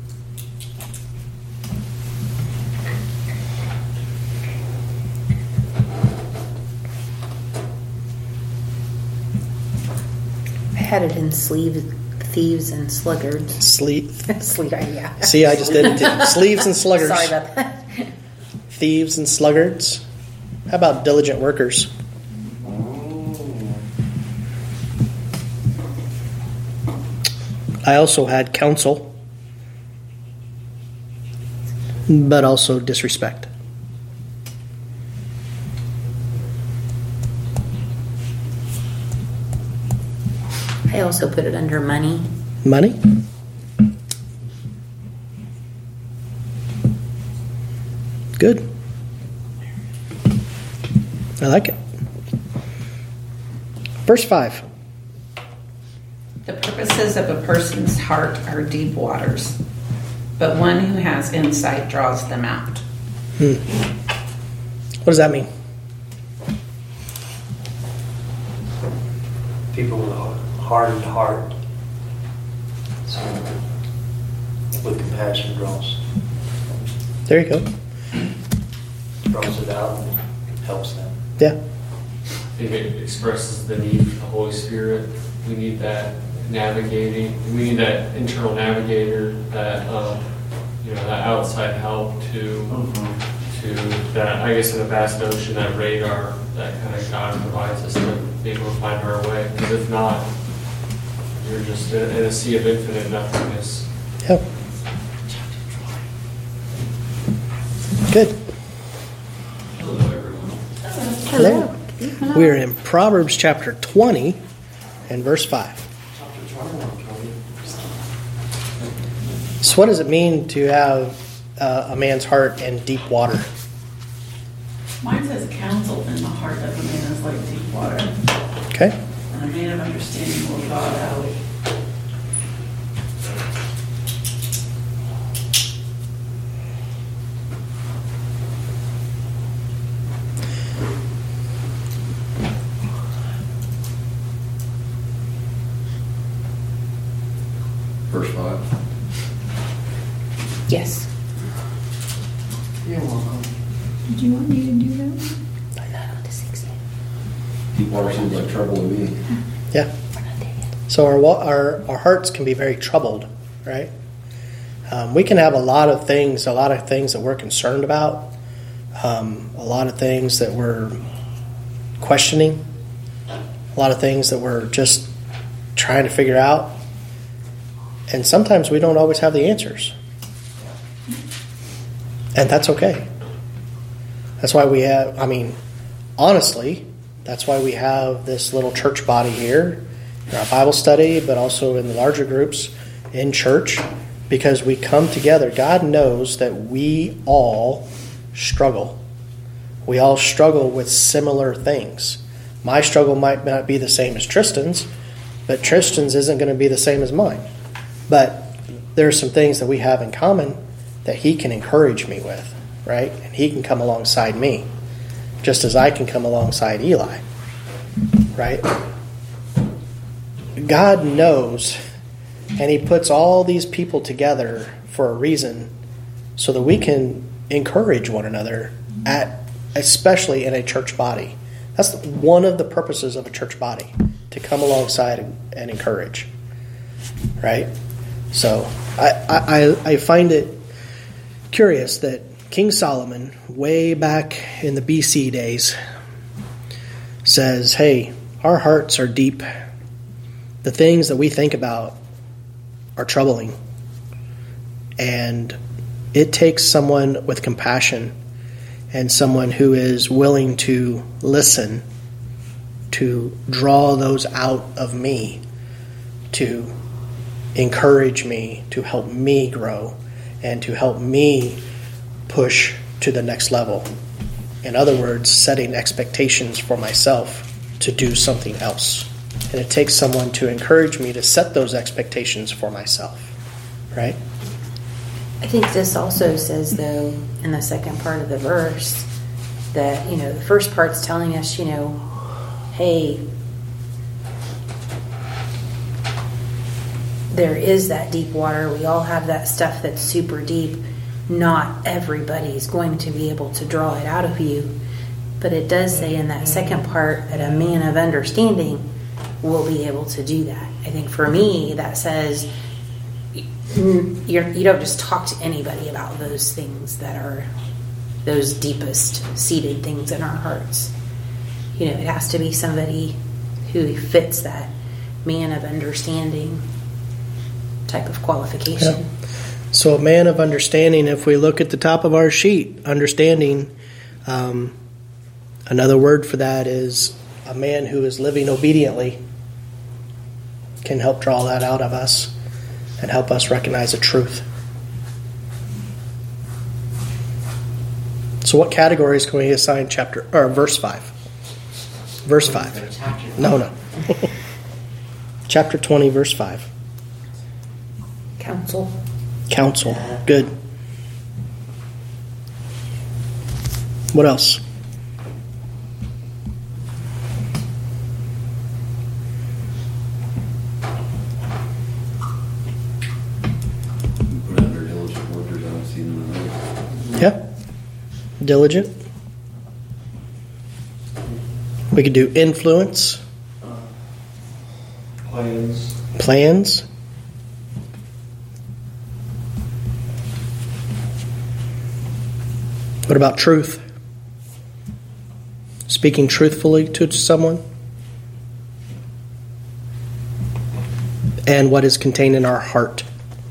Speaker 3: I had it in sleeves, thieves, and sluggards.
Speaker 1: Sleep.
Speaker 3: Sleep, yeah.
Speaker 1: See, I just did it too. Sleeves and sluggards.
Speaker 3: Sorry about that.
Speaker 1: Thieves and sluggards. How about diligent workers? I also had counsel, but also disrespect.
Speaker 3: I also put it under money.
Speaker 1: Money? Good. I like it. Verse five.
Speaker 5: The purposes of a person's heart are deep waters, but one who has insight draws them out.
Speaker 1: Hmm. What does that mean?
Speaker 2: people with a hardened heart, so with compassion draws
Speaker 1: There you go.
Speaker 2: draws it out and helps them.
Speaker 1: Yeah.
Speaker 4: I think it expresses the need for the Holy Spirit. We need that navigating. We need that internal navigator, that um, you know, that outside help to
Speaker 8: Mm-hmm.
Speaker 4: to that. I guess in a vast ocean, that radar that kind of God provides us to be able to find our way. Because if not, you're just in in a sea of infinite nothingness.
Speaker 1: Yep. Good.
Speaker 4: Hello, everyone.
Speaker 1: Hello. We are in Proverbs chapter twenty and verse five. So what does it mean to have uh, a man's heart in deep water?
Speaker 7: Mine says counsel in the heart of a man is like deep water,
Speaker 1: Okay.
Speaker 7: and a man of understanding will draw it out.
Speaker 9: Verse five.
Speaker 3: Yes.
Speaker 8: You're welcome.
Speaker 6: Did you want me to do that?
Speaker 3: I'm not on to sixteen.
Speaker 9: Deep water seems like trouble to me.
Speaker 1: Yeah.
Speaker 3: We're not there yet.
Speaker 1: So our wa- our our hearts can be very troubled, right? Um, we can have a lot of things, a lot of things that we're concerned about, um, a lot of things that we're questioning, a lot of things that we're just trying to figure out, and sometimes we don't always have the answers, and that's okay. That's why we have. I mean, honestly, that's why we have this little church body here. In our Bible study, but also in the larger groups in church, because we come together. God knows that we all struggle. We all struggle with similar things. My struggle might not be the same as Tristan's, but Tristan's isn't going to be the same as mine. But there are some things that we have in common that he can encourage me with, right? And he can come alongside me, just as I can come alongside Eli, right? God knows, and he puts all these people together for a reason so that we can encourage one another, at especially in a church body. That's one of the purposes of a church body, to come alongside and, and encourage, right? So I, I, I find it curious that King Solomon, way back in the B C days, says, hey, our hearts are deep. The things that we think about are troubling. And it takes someone with compassion and someone who is willing to listen to draw those out of me, to encourage me, to help me grow, and to help me push to the next level. In other words, setting expectations for myself to do something else. And it takes someone to encourage me to set those expectations for myself, right?
Speaker 3: I think this also says, though, in the second part of the verse, that, you know, the first part's telling us, you know, hey, there is that deep water. We all have that stuff that's super deep. Not everybody's going to be able to draw it out of you. But it does say in that second part that a man of understanding will be able to do that. I think for me, that says you're, you don't just talk to anybody about those things that are those deepest seated things in our hearts. You know, it has to be somebody who fits that man of understanding type of qualification.
Speaker 1: Yeah. So a man of understanding, if we look at the top of our sheet, understanding, um, another word for that is a man who is living obediently, can help draw that out of us and help us recognize the truth. So what categories can we assign chapter or verse five? Verse five. No, no. Chapter twenty, verse five.
Speaker 3: Counsel.
Speaker 1: Counsel. Good. What else?
Speaker 9: Put under diligent workers, I don't see them in the
Speaker 1: Yeah. Diligent. We could do influence.
Speaker 4: Plans.
Speaker 1: Plans. What about truth? Speaking truthfully to someone? And what is contained in our heart?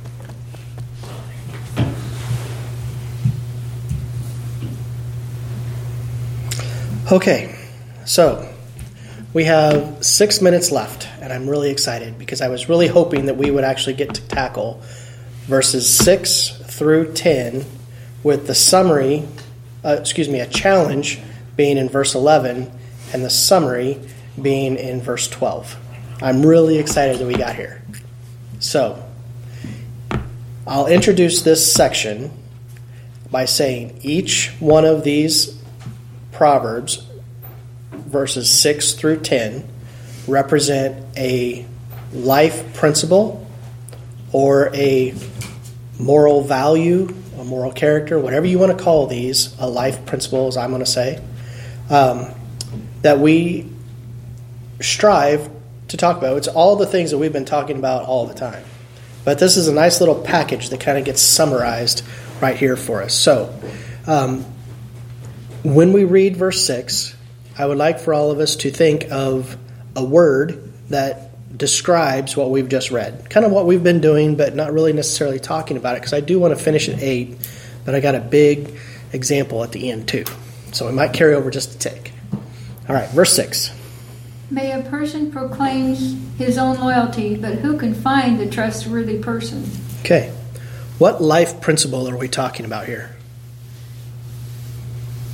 Speaker 1: Okay, so we have six minutes left, and I'm really excited because I was really hoping that we would actually get to tackle verses six through ten with the summary, uh, excuse me, a challenge being in verse eleven and the summary being in verse twelve. I'm really excited that we got here. So, I'll introduce this section by saying each one of these Proverbs, verses six through ten, represent a life principle or a moral value, a moral character, whatever you want to call these, a life principle, as I'm going to say, um, that we strive to talk about. It's all the things that we've been talking about all the time. But this is a nice little package that kind of gets summarized right here for us. So, um, when we read verse six, I would like for all of us to think of a word that describes what we've just read. Kind of what we've been doing, but not really necessarily talking about it, because I do want to finish at eight, but I got a big example at the end too. So we might carry over just a tick. All right, verse six.
Speaker 10: May a person proclaim his own loyalty, but who can find the trustworthy person?
Speaker 1: Okay. What life principle are we talking about here?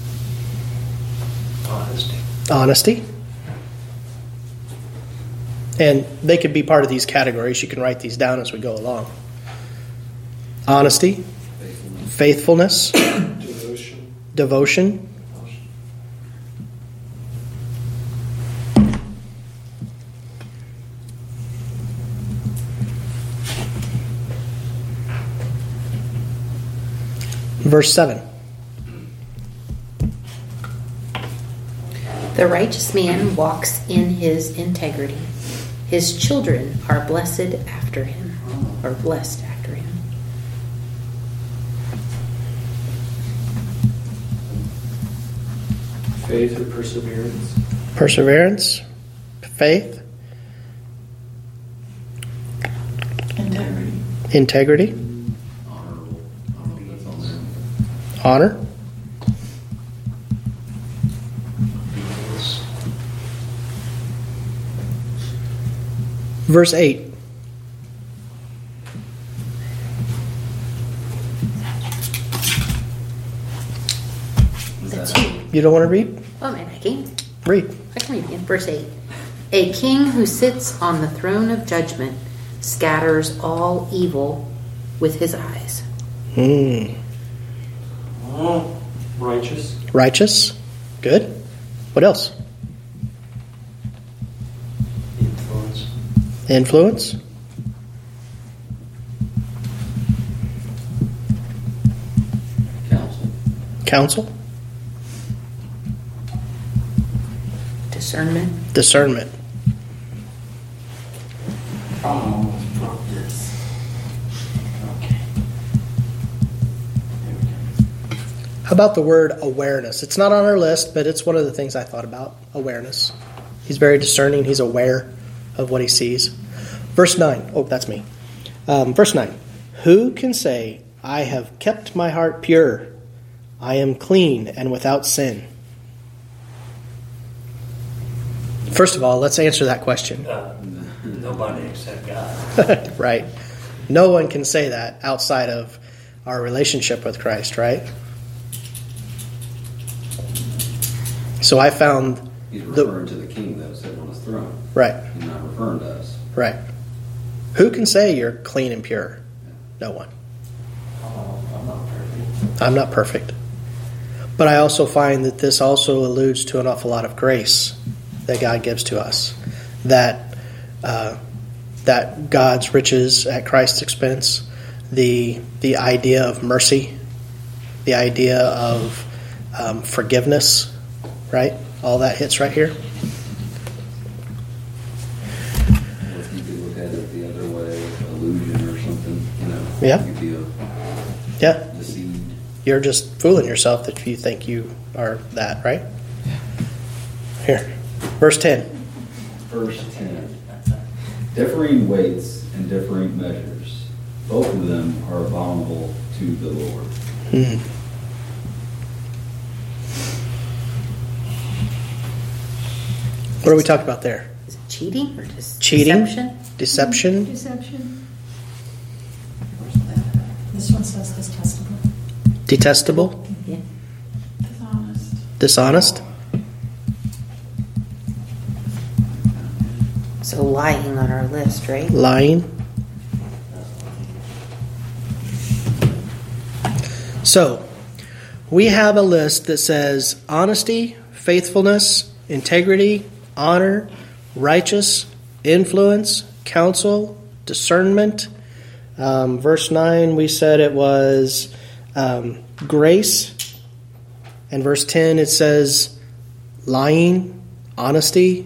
Speaker 2: Honesty.
Speaker 1: Honesty. And they could be part of these categories. You can write these down as we go along. Honesty, faithfulness,
Speaker 4: Devotion.
Speaker 1: devotion, verse seven.
Speaker 3: The righteous man walks in his integrity. His children are blessed after him, or blessed after him.
Speaker 4: Faith or perseverance.
Speaker 1: Perseverance, faith,
Speaker 7: Integrity.
Speaker 1: integrity,
Speaker 9: Honorable. I don't know if that's on there.
Speaker 1: honor,
Speaker 2: Obedience.
Speaker 1: verse eight.
Speaker 3: That's you.
Speaker 1: You don't want to read?
Speaker 3: Oh, man, I can.
Speaker 1: Read.
Speaker 3: I can read again. Verse eight. A king who sits on the throne of judgment scatters all evil with his eyes.
Speaker 1: Hmm.
Speaker 4: Righteous.
Speaker 1: Righteous. Good. What else?
Speaker 2: Influence.
Speaker 1: Influence.
Speaker 9: Counsel.
Speaker 1: Counsel.
Speaker 3: Discernment.
Speaker 1: Discernment.
Speaker 8: I almost broke this. Okay. There we go.
Speaker 1: How about the word awareness? It's not on our list, but it's one of the things I thought about. Awareness. He's very discerning. He's aware of what he sees. Verse nine. Oh, that's me. Um, verse nine. Who can say, I have kept my heart pure. I am clean and without sin. First of all, let's answer that question.
Speaker 2: Uh, nobody except God.
Speaker 1: Right. No one can say that outside of our relationship with Christ, right? So I found...
Speaker 9: He's
Speaker 1: the-
Speaker 9: referring to the king that was sitting on his throne.
Speaker 1: Right.
Speaker 9: He's not referring to us.
Speaker 1: Right. Who can say you're clean and pure? No one.
Speaker 8: Oh, I'm not perfect.
Speaker 1: I'm not perfect. But I also find that this also alludes to an awful lot of grace that God gives to us. That uh, that God's riches at Christ's expense, the the idea of mercy, the idea of um, forgiveness, right? All that hits right here.
Speaker 9: If you could look at it the other way, illusion or something, you know.
Speaker 1: Yeah.
Speaker 9: You feel
Speaker 1: Yeah.
Speaker 9: deceived.
Speaker 1: You're just fooling yourself if you think you are that, right? Here. Verse ten.
Speaker 9: Verse ten. Differing weights and differing measures, both of them are abominable to the Lord.
Speaker 1: Hmm. What are we talking about there?
Speaker 3: Is it cheating or just
Speaker 1: Cheating?
Speaker 3: deception?
Speaker 1: Deception?
Speaker 10: Deception.
Speaker 6: This one says detestable.
Speaker 1: Detestable?
Speaker 3: Yeah.
Speaker 7: Dishonest.
Speaker 1: Dishonest?
Speaker 3: So lying on our list, right?
Speaker 1: Lying? So, we have a list that says honesty, faithfulness, integrity, honor, righteous, influence, counsel, discernment. Um, verse nine, we said it was um, grace. And verse ten, it says lying, honesty.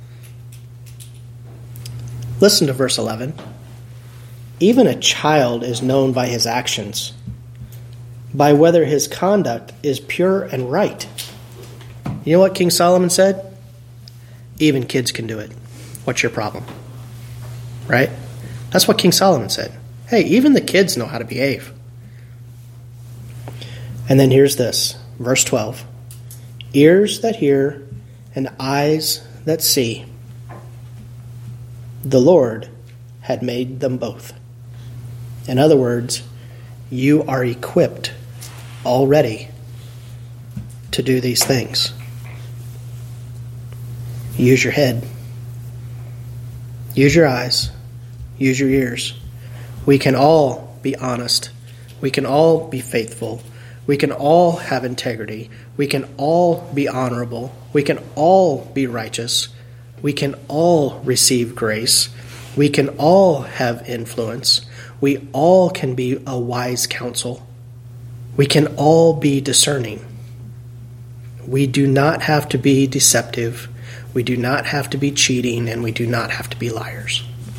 Speaker 1: Listen to verse eleven. Even a child is known by his actions, by whether his conduct is pure and right. You know what King Solomon said? Even kids can do it. What's your problem? Right? That's what King Solomon said. Hey, even the kids know how to behave. And then here's this, verse twelve. Ears that hear and eyes that see. The Lord had made them both. In other words, you are equipped already to do these things. Use your head. use your eyes, use your ears. We can all be honest. We can all be faithful. We can all have integrity. We can all be honorable. We can all be righteous. We can all receive grace. We can all have influence. We all can be a wise counsel. We can all be discerning. We do not have to be deceptive. We do not have to be cheating, and we do not have to be liars.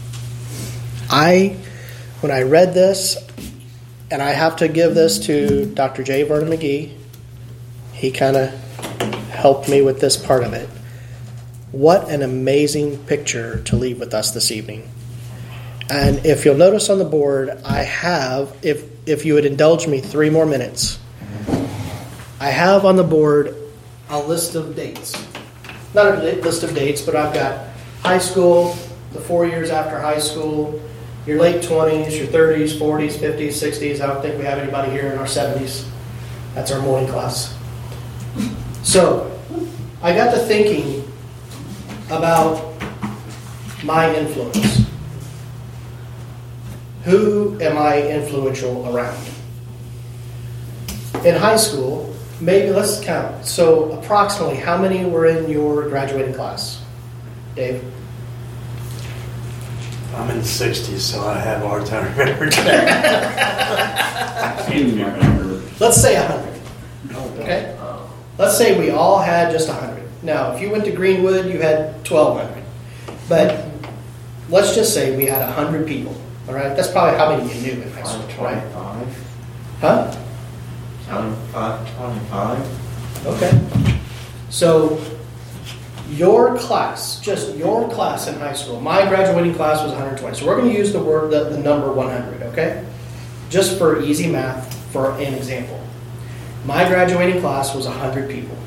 Speaker 1: I, when I read this, and I have to give this to Doctor J. Vernon McGee, he kind of helped me with this part of it. What an amazing picture to leave with us this evening. And if you'll notice on the board, I have, if if you would indulge me three more minutes, I have on the board a list of dates. Not a list of dates, but I've got high school, the four years after high school, your late twenties, your thirties, forties, fifties, sixties. I don't think we have anybody here in our seventies. That's our morning class. So, I got to thinking about my influence. Who am I influential around? In high school, maybe let's count. So approximately how many were in your graduating class? Dave?
Speaker 2: I'm in the sixties, so I have a hard time remembering.
Speaker 1: Let's say one hundred. Okay? Let's say we all had just one hundred. Now, if you went to Greenwood, you had twelve hundred. But let's just say we had one hundred people. All right? That's probably how many you knew in high school, right?
Speaker 8: twenty-five.
Speaker 1: Huh?
Speaker 8: twenty-five, twenty-five.
Speaker 1: Okay. So your class, just your class in high school, my graduating class was one hundred twenty. So we're going to use the word, the, the number one hundred, okay? Just for easy math, for an example. My graduating class was one hundred people.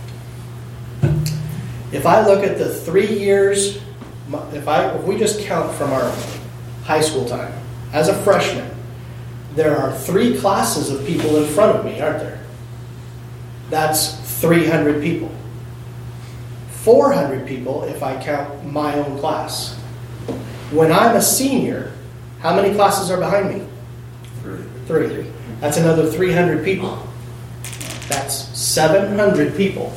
Speaker 1: If I look at the three years, if I if we just count from our high school time, as a freshman, there are three classes of people in front of me, aren't there? That's three hundred people. four hundred people if I count my own class. When I'm a senior, how many classes are behind me? Three. Three. That's another three hundred people. That's seven hundred people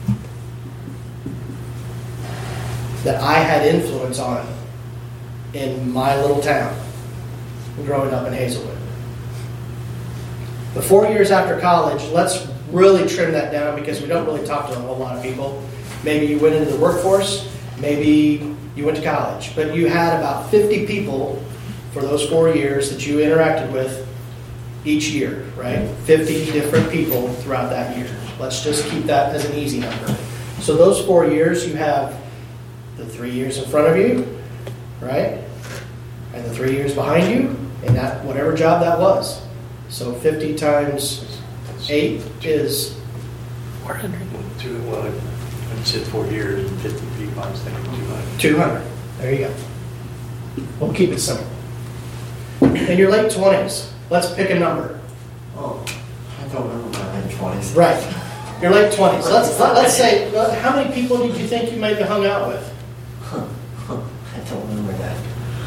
Speaker 1: that I had influence on in my little town growing up in Hazelwood. The four years after college, let's really trim that down because we don't really talk to a whole lot of people. Maybe you went into the workforce, maybe you went to college, but you had about fifty people for those four years that you interacted with each year, right? fifty different people throughout that year. Let's just keep that as an easy number. So those four years, you have the three years in front of you, right? And the three years behind you, and that whatever job that was. So fifty times eight is
Speaker 2: four hundred. Two, well, I said four years and fifty people. I was thinking two hundred.
Speaker 1: two hundred. There you go. We'll keep it simple. In your late twenties, let's pick a number.
Speaker 8: Oh, I don't remember my late twenties.
Speaker 1: Right. Your late twenties. Let's let, let's say, how many people did you think you maybe hung out with?
Speaker 8: I don't remember that.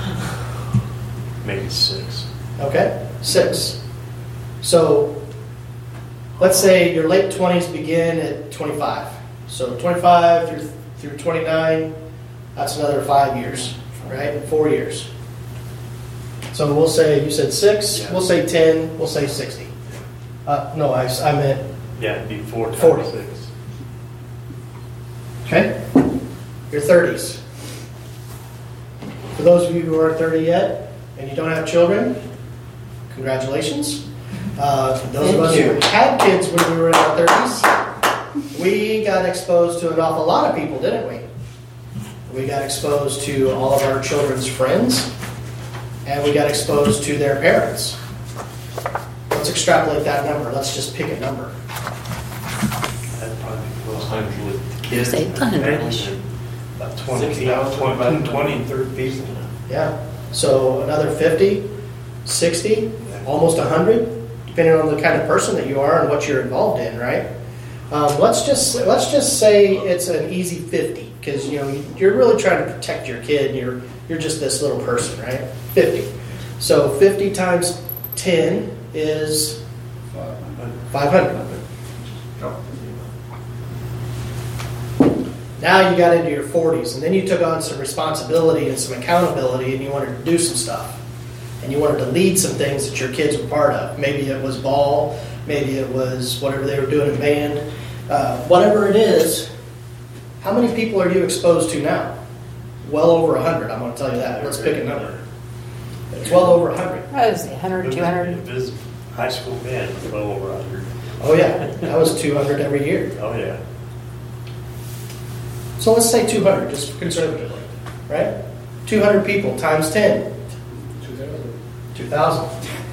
Speaker 2: Maybe six.
Speaker 1: Okay, six. So let's say your late twenties begin at twenty-five. So twenty-five through through twenty-nine, that's another five years, right? Four years. So we'll say, you said six,
Speaker 2: Yeah.
Speaker 1: we'll say ten, we'll say sixty. Uh, no, I, I meant
Speaker 2: Yeah, it'd be four times
Speaker 1: forty.
Speaker 2: six.
Speaker 1: Okay. Your thirties. For those of you who aren't thirty yet and you don't have children, congratulations. Uh, for those of us who had kids when we were in our thirties, we got exposed to an awful lot of people, didn't we? We got exposed to all of our children's friends, and we got exposed to their parents. Let's extrapolate that number. Let's just pick a number.
Speaker 2: That'd probably be close to one hundred with kids.
Speaker 3: Say
Speaker 2: and
Speaker 3: one hundred-ish.
Speaker 2: families, About twenty people, twenty, twenty and thirty people.
Speaker 1: Yeah. So another fifty, sixty, almost one hundred, depending on the kind of person that you are and what you're involved in, right? Um, let's just let's just say it's an easy fifty, because you know you're really trying to protect your kid. And you're you're just this little person, right? fifty. So fifty times ten is five hundred. Now you got into your forties, and then you took on some responsibility and some accountability, and you wanted to do some stuff. And you wanted to lead some things that your kids were part of. Maybe it was ball, maybe it was whatever they were doing in band. Uh, whatever it is, how many people are you exposed to now? Well over one hundred, I'm going to tell you that. Let's pick a number. It's well over one hundred.
Speaker 3: I would say one hundred, two hundred.
Speaker 2: If it's high school band, it's well over one hundred.
Speaker 1: Oh yeah, that was two hundred every year.
Speaker 2: Oh, yeah.
Speaker 1: So let's say two hundred, just conservatively, right? two hundred people times ten. two thousand.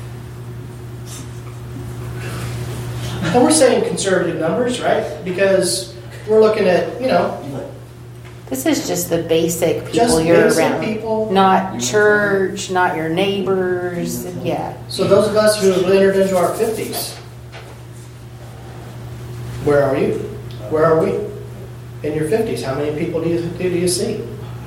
Speaker 1: And we're saying conservative numbers, right? Because we're looking at, you know,
Speaker 3: This is just the basic people
Speaker 1: Just
Speaker 3: you're
Speaker 1: basic
Speaker 3: around.
Speaker 1: people.
Speaker 3: Not church, not your neighbors. Yeah.
Speaker 1: so those of us who have entered into our fifties, where are you? Where are we? In your fifties, how many people do you, do you see?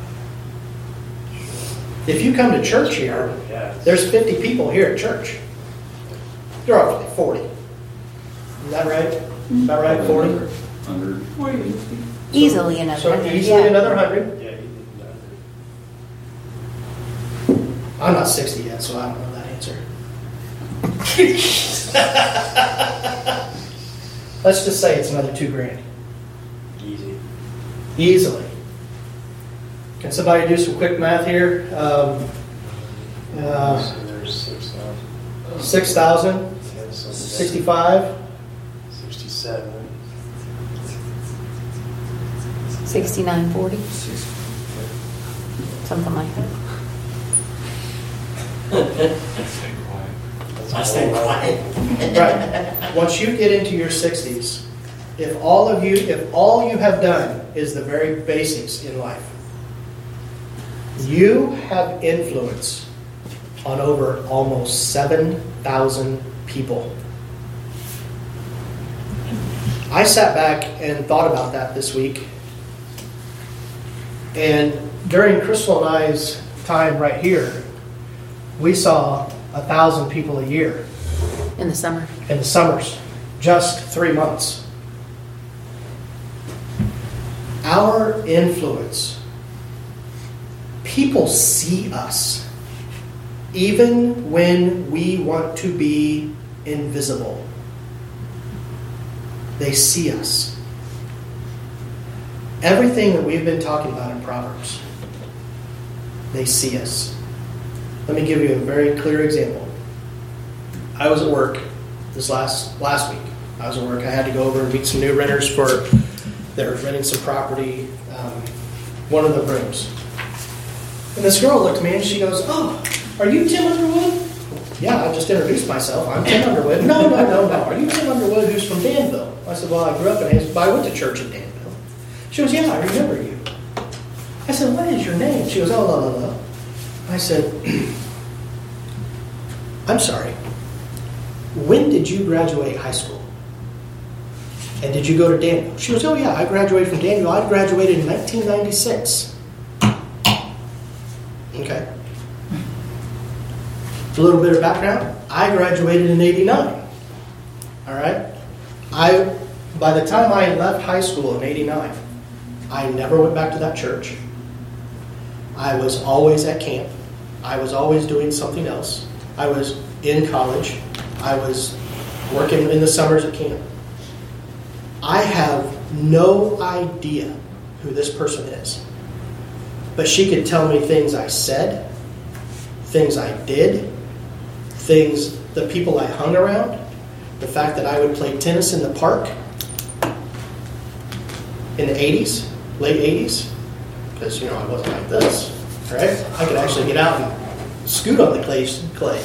Speaker 1: If you come to church here,
Speaker 2: Yeah.
Speaker 1: there's fifty people here at church. You're roughly forty. Is that right? Is that right? forty?
Speaker 9: Hundred.
Speaker 3: Easily another
Speaker 1: So
Speaker 3: hundred.
Speaker 1: easily
Speaker 3: Yeah.
Speaker 1: another hundred.
Speaker 2: Yeah, you did
Speaker 1: I'm not sixty yet, so I don't know that answer. Let's just say it's another two grand.
Speaker 2: that. Easy.
Speaker 1: Easily. Can somebody do some quick math here? Um, uh,
Speaker 2: So there's six thousand.
Speaker 1: six thousand, sixty-five,
Speaker 2: Sixty-seven.
Speaker 3: sixty-nine forty. Something like that.
Speaker 8: I stay quiet.
Speaker 1: Right. Once you get into your sixties, if all of you, if all you have done is the very basics in life, you have influence on over almost seven thousand people. I sat back and thought about that this week. And during Crystal and I's time right here, we saw a thousand people a year
Speaker 3: In the summer.
Speaker 1: in the summers, just three months. Our influence, people see us, even when we want to be invisible. They see us. Everything that we've been talking about in Proverbs, they see us. Let me give you a very clear example. I was at work this last last week. I was at work. I had to go over and meet some new renters for that were renting some property, um, one of the rooms. And this girl looked at me and she goes, "Oh, are you Tim Underwood?" "Yeah, I just introduced myself. I'm Tim Underwood." "No, no, no, no. Are you Tim Underwood who's from Danville?" I said, "Well, I grew up in Hazel, but I went to church in Danville." She goes, "Yeah, I remember you." I said, "What is your name?" She goes, "Oh, la, la, la." I said, "I'm sorry. When did you graduate high school? And did you go to Danville?" She goes, "Oh, yeah, I graduated from Danville. I graduated in nineteen ninety-six. Okay. A little bit of background. I graduated in eighty-nine. All right. I, by the time I left high school in eighty-nine, I never went back to that church. I was always at camp. I was always doing something else. I was in college. I was working in the summers at camp. I have no idea who this person is. But she could tell me things I said, things I did, things, the people I hung around, the fact that I would play tennis in the park in the eighties, late eighties, because, you know, I wasn't like this, right? I could actually get out and scoot on the clay. clay.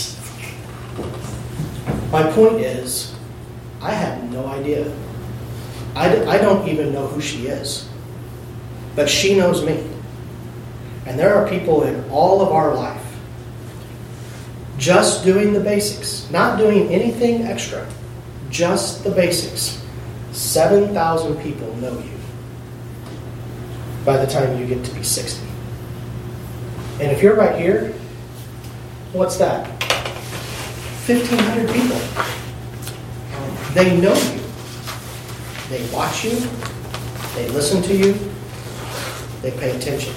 Speaker 1: My point is, I have no idea. I, d- I don't even know who she is. But she knows me. And there are people in all of our life just doing the basics, not doing anything extra, just the basics. seven thousand people know you. by the time you get to be sixty. And if you're right here, what's that? fifteen hundred people. They know you. They watch you. They listen to you. They pay attention.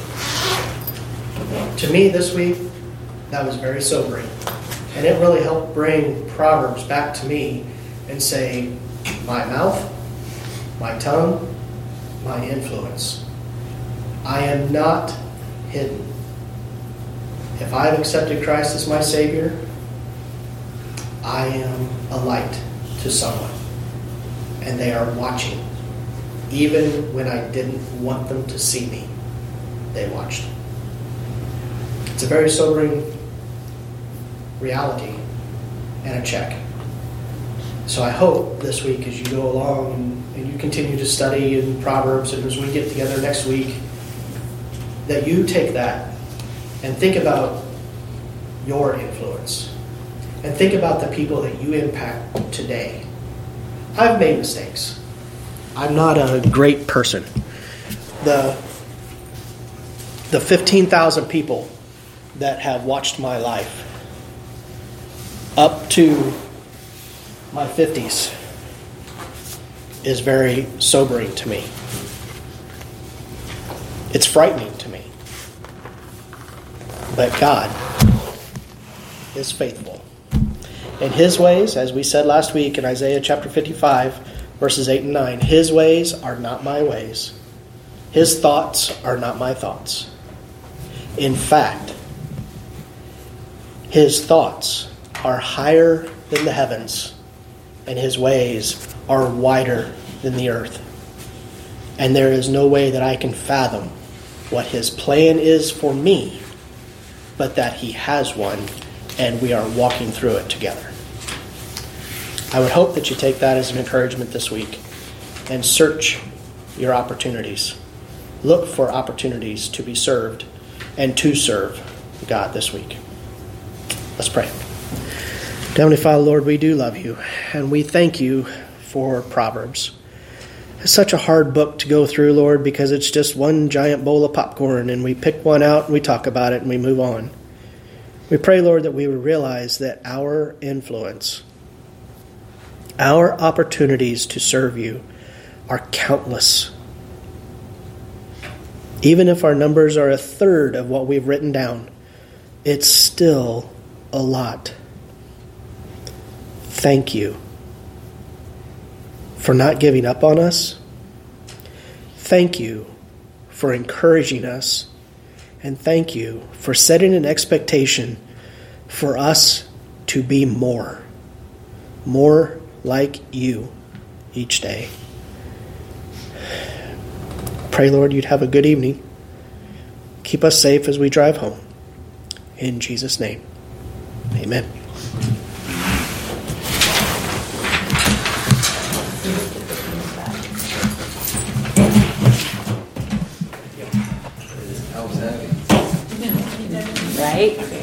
Speaker 1: To me this week, that was very sobering. And it really helped bring Proverbs back to me and say, my mouth, my tongue, my influence. I am not hidden. If I've accepted Christ as my Savior, I am a light to someone. And they are watching. Even when I didn't want them to see me, they watched. It's a very sobering reality and a check. So I hope this week as you go along and, and you continue to study in Proverbs, and as we get together next week, that you take that and think about your influence and think about the people that you impact today. I've made mistakes. I'm not a great person. The, the fifteen thousand people that have watched my life up to my fifties is very sobering to me. It's frightening to me. But God is faithful. In His ways, as we said last week in Isaiah chapter fifty-five, verses eight and nine, His ways are not my ways. His thoughts are not my thoughts. In fact, His thoughts are higher than the heavens, and His ways are wider than the earth. And there is no way that I can fathom what His plan is for me, but that He has one, and we are walking through it together. I would hope that you take that as an encouragement this week and search your opportunities. Look for opportunities to be served and to serve God this week. Let's pray. Heavenly Father, Lord, we do love you, and we thank you for Proverbs. It's such a hard book to go through, Lord, because it's just one giant bowl of popcorn, and we pick one out and we talk about it and we move on. We pray, Lord, that we would realize that our influence, our opportunities to serve you are countless. Even if our numbers are a third of what we've written down, it's still a lot. Thank you for not giving up on us. Thank you for encouraging us. And thank you for setting an expectation for us to be more. More like you each day. Pray, Lord, you'd have a good evening. Keep us safe as we drive home. In Jesus' name, amen.
Speaker 3: Right?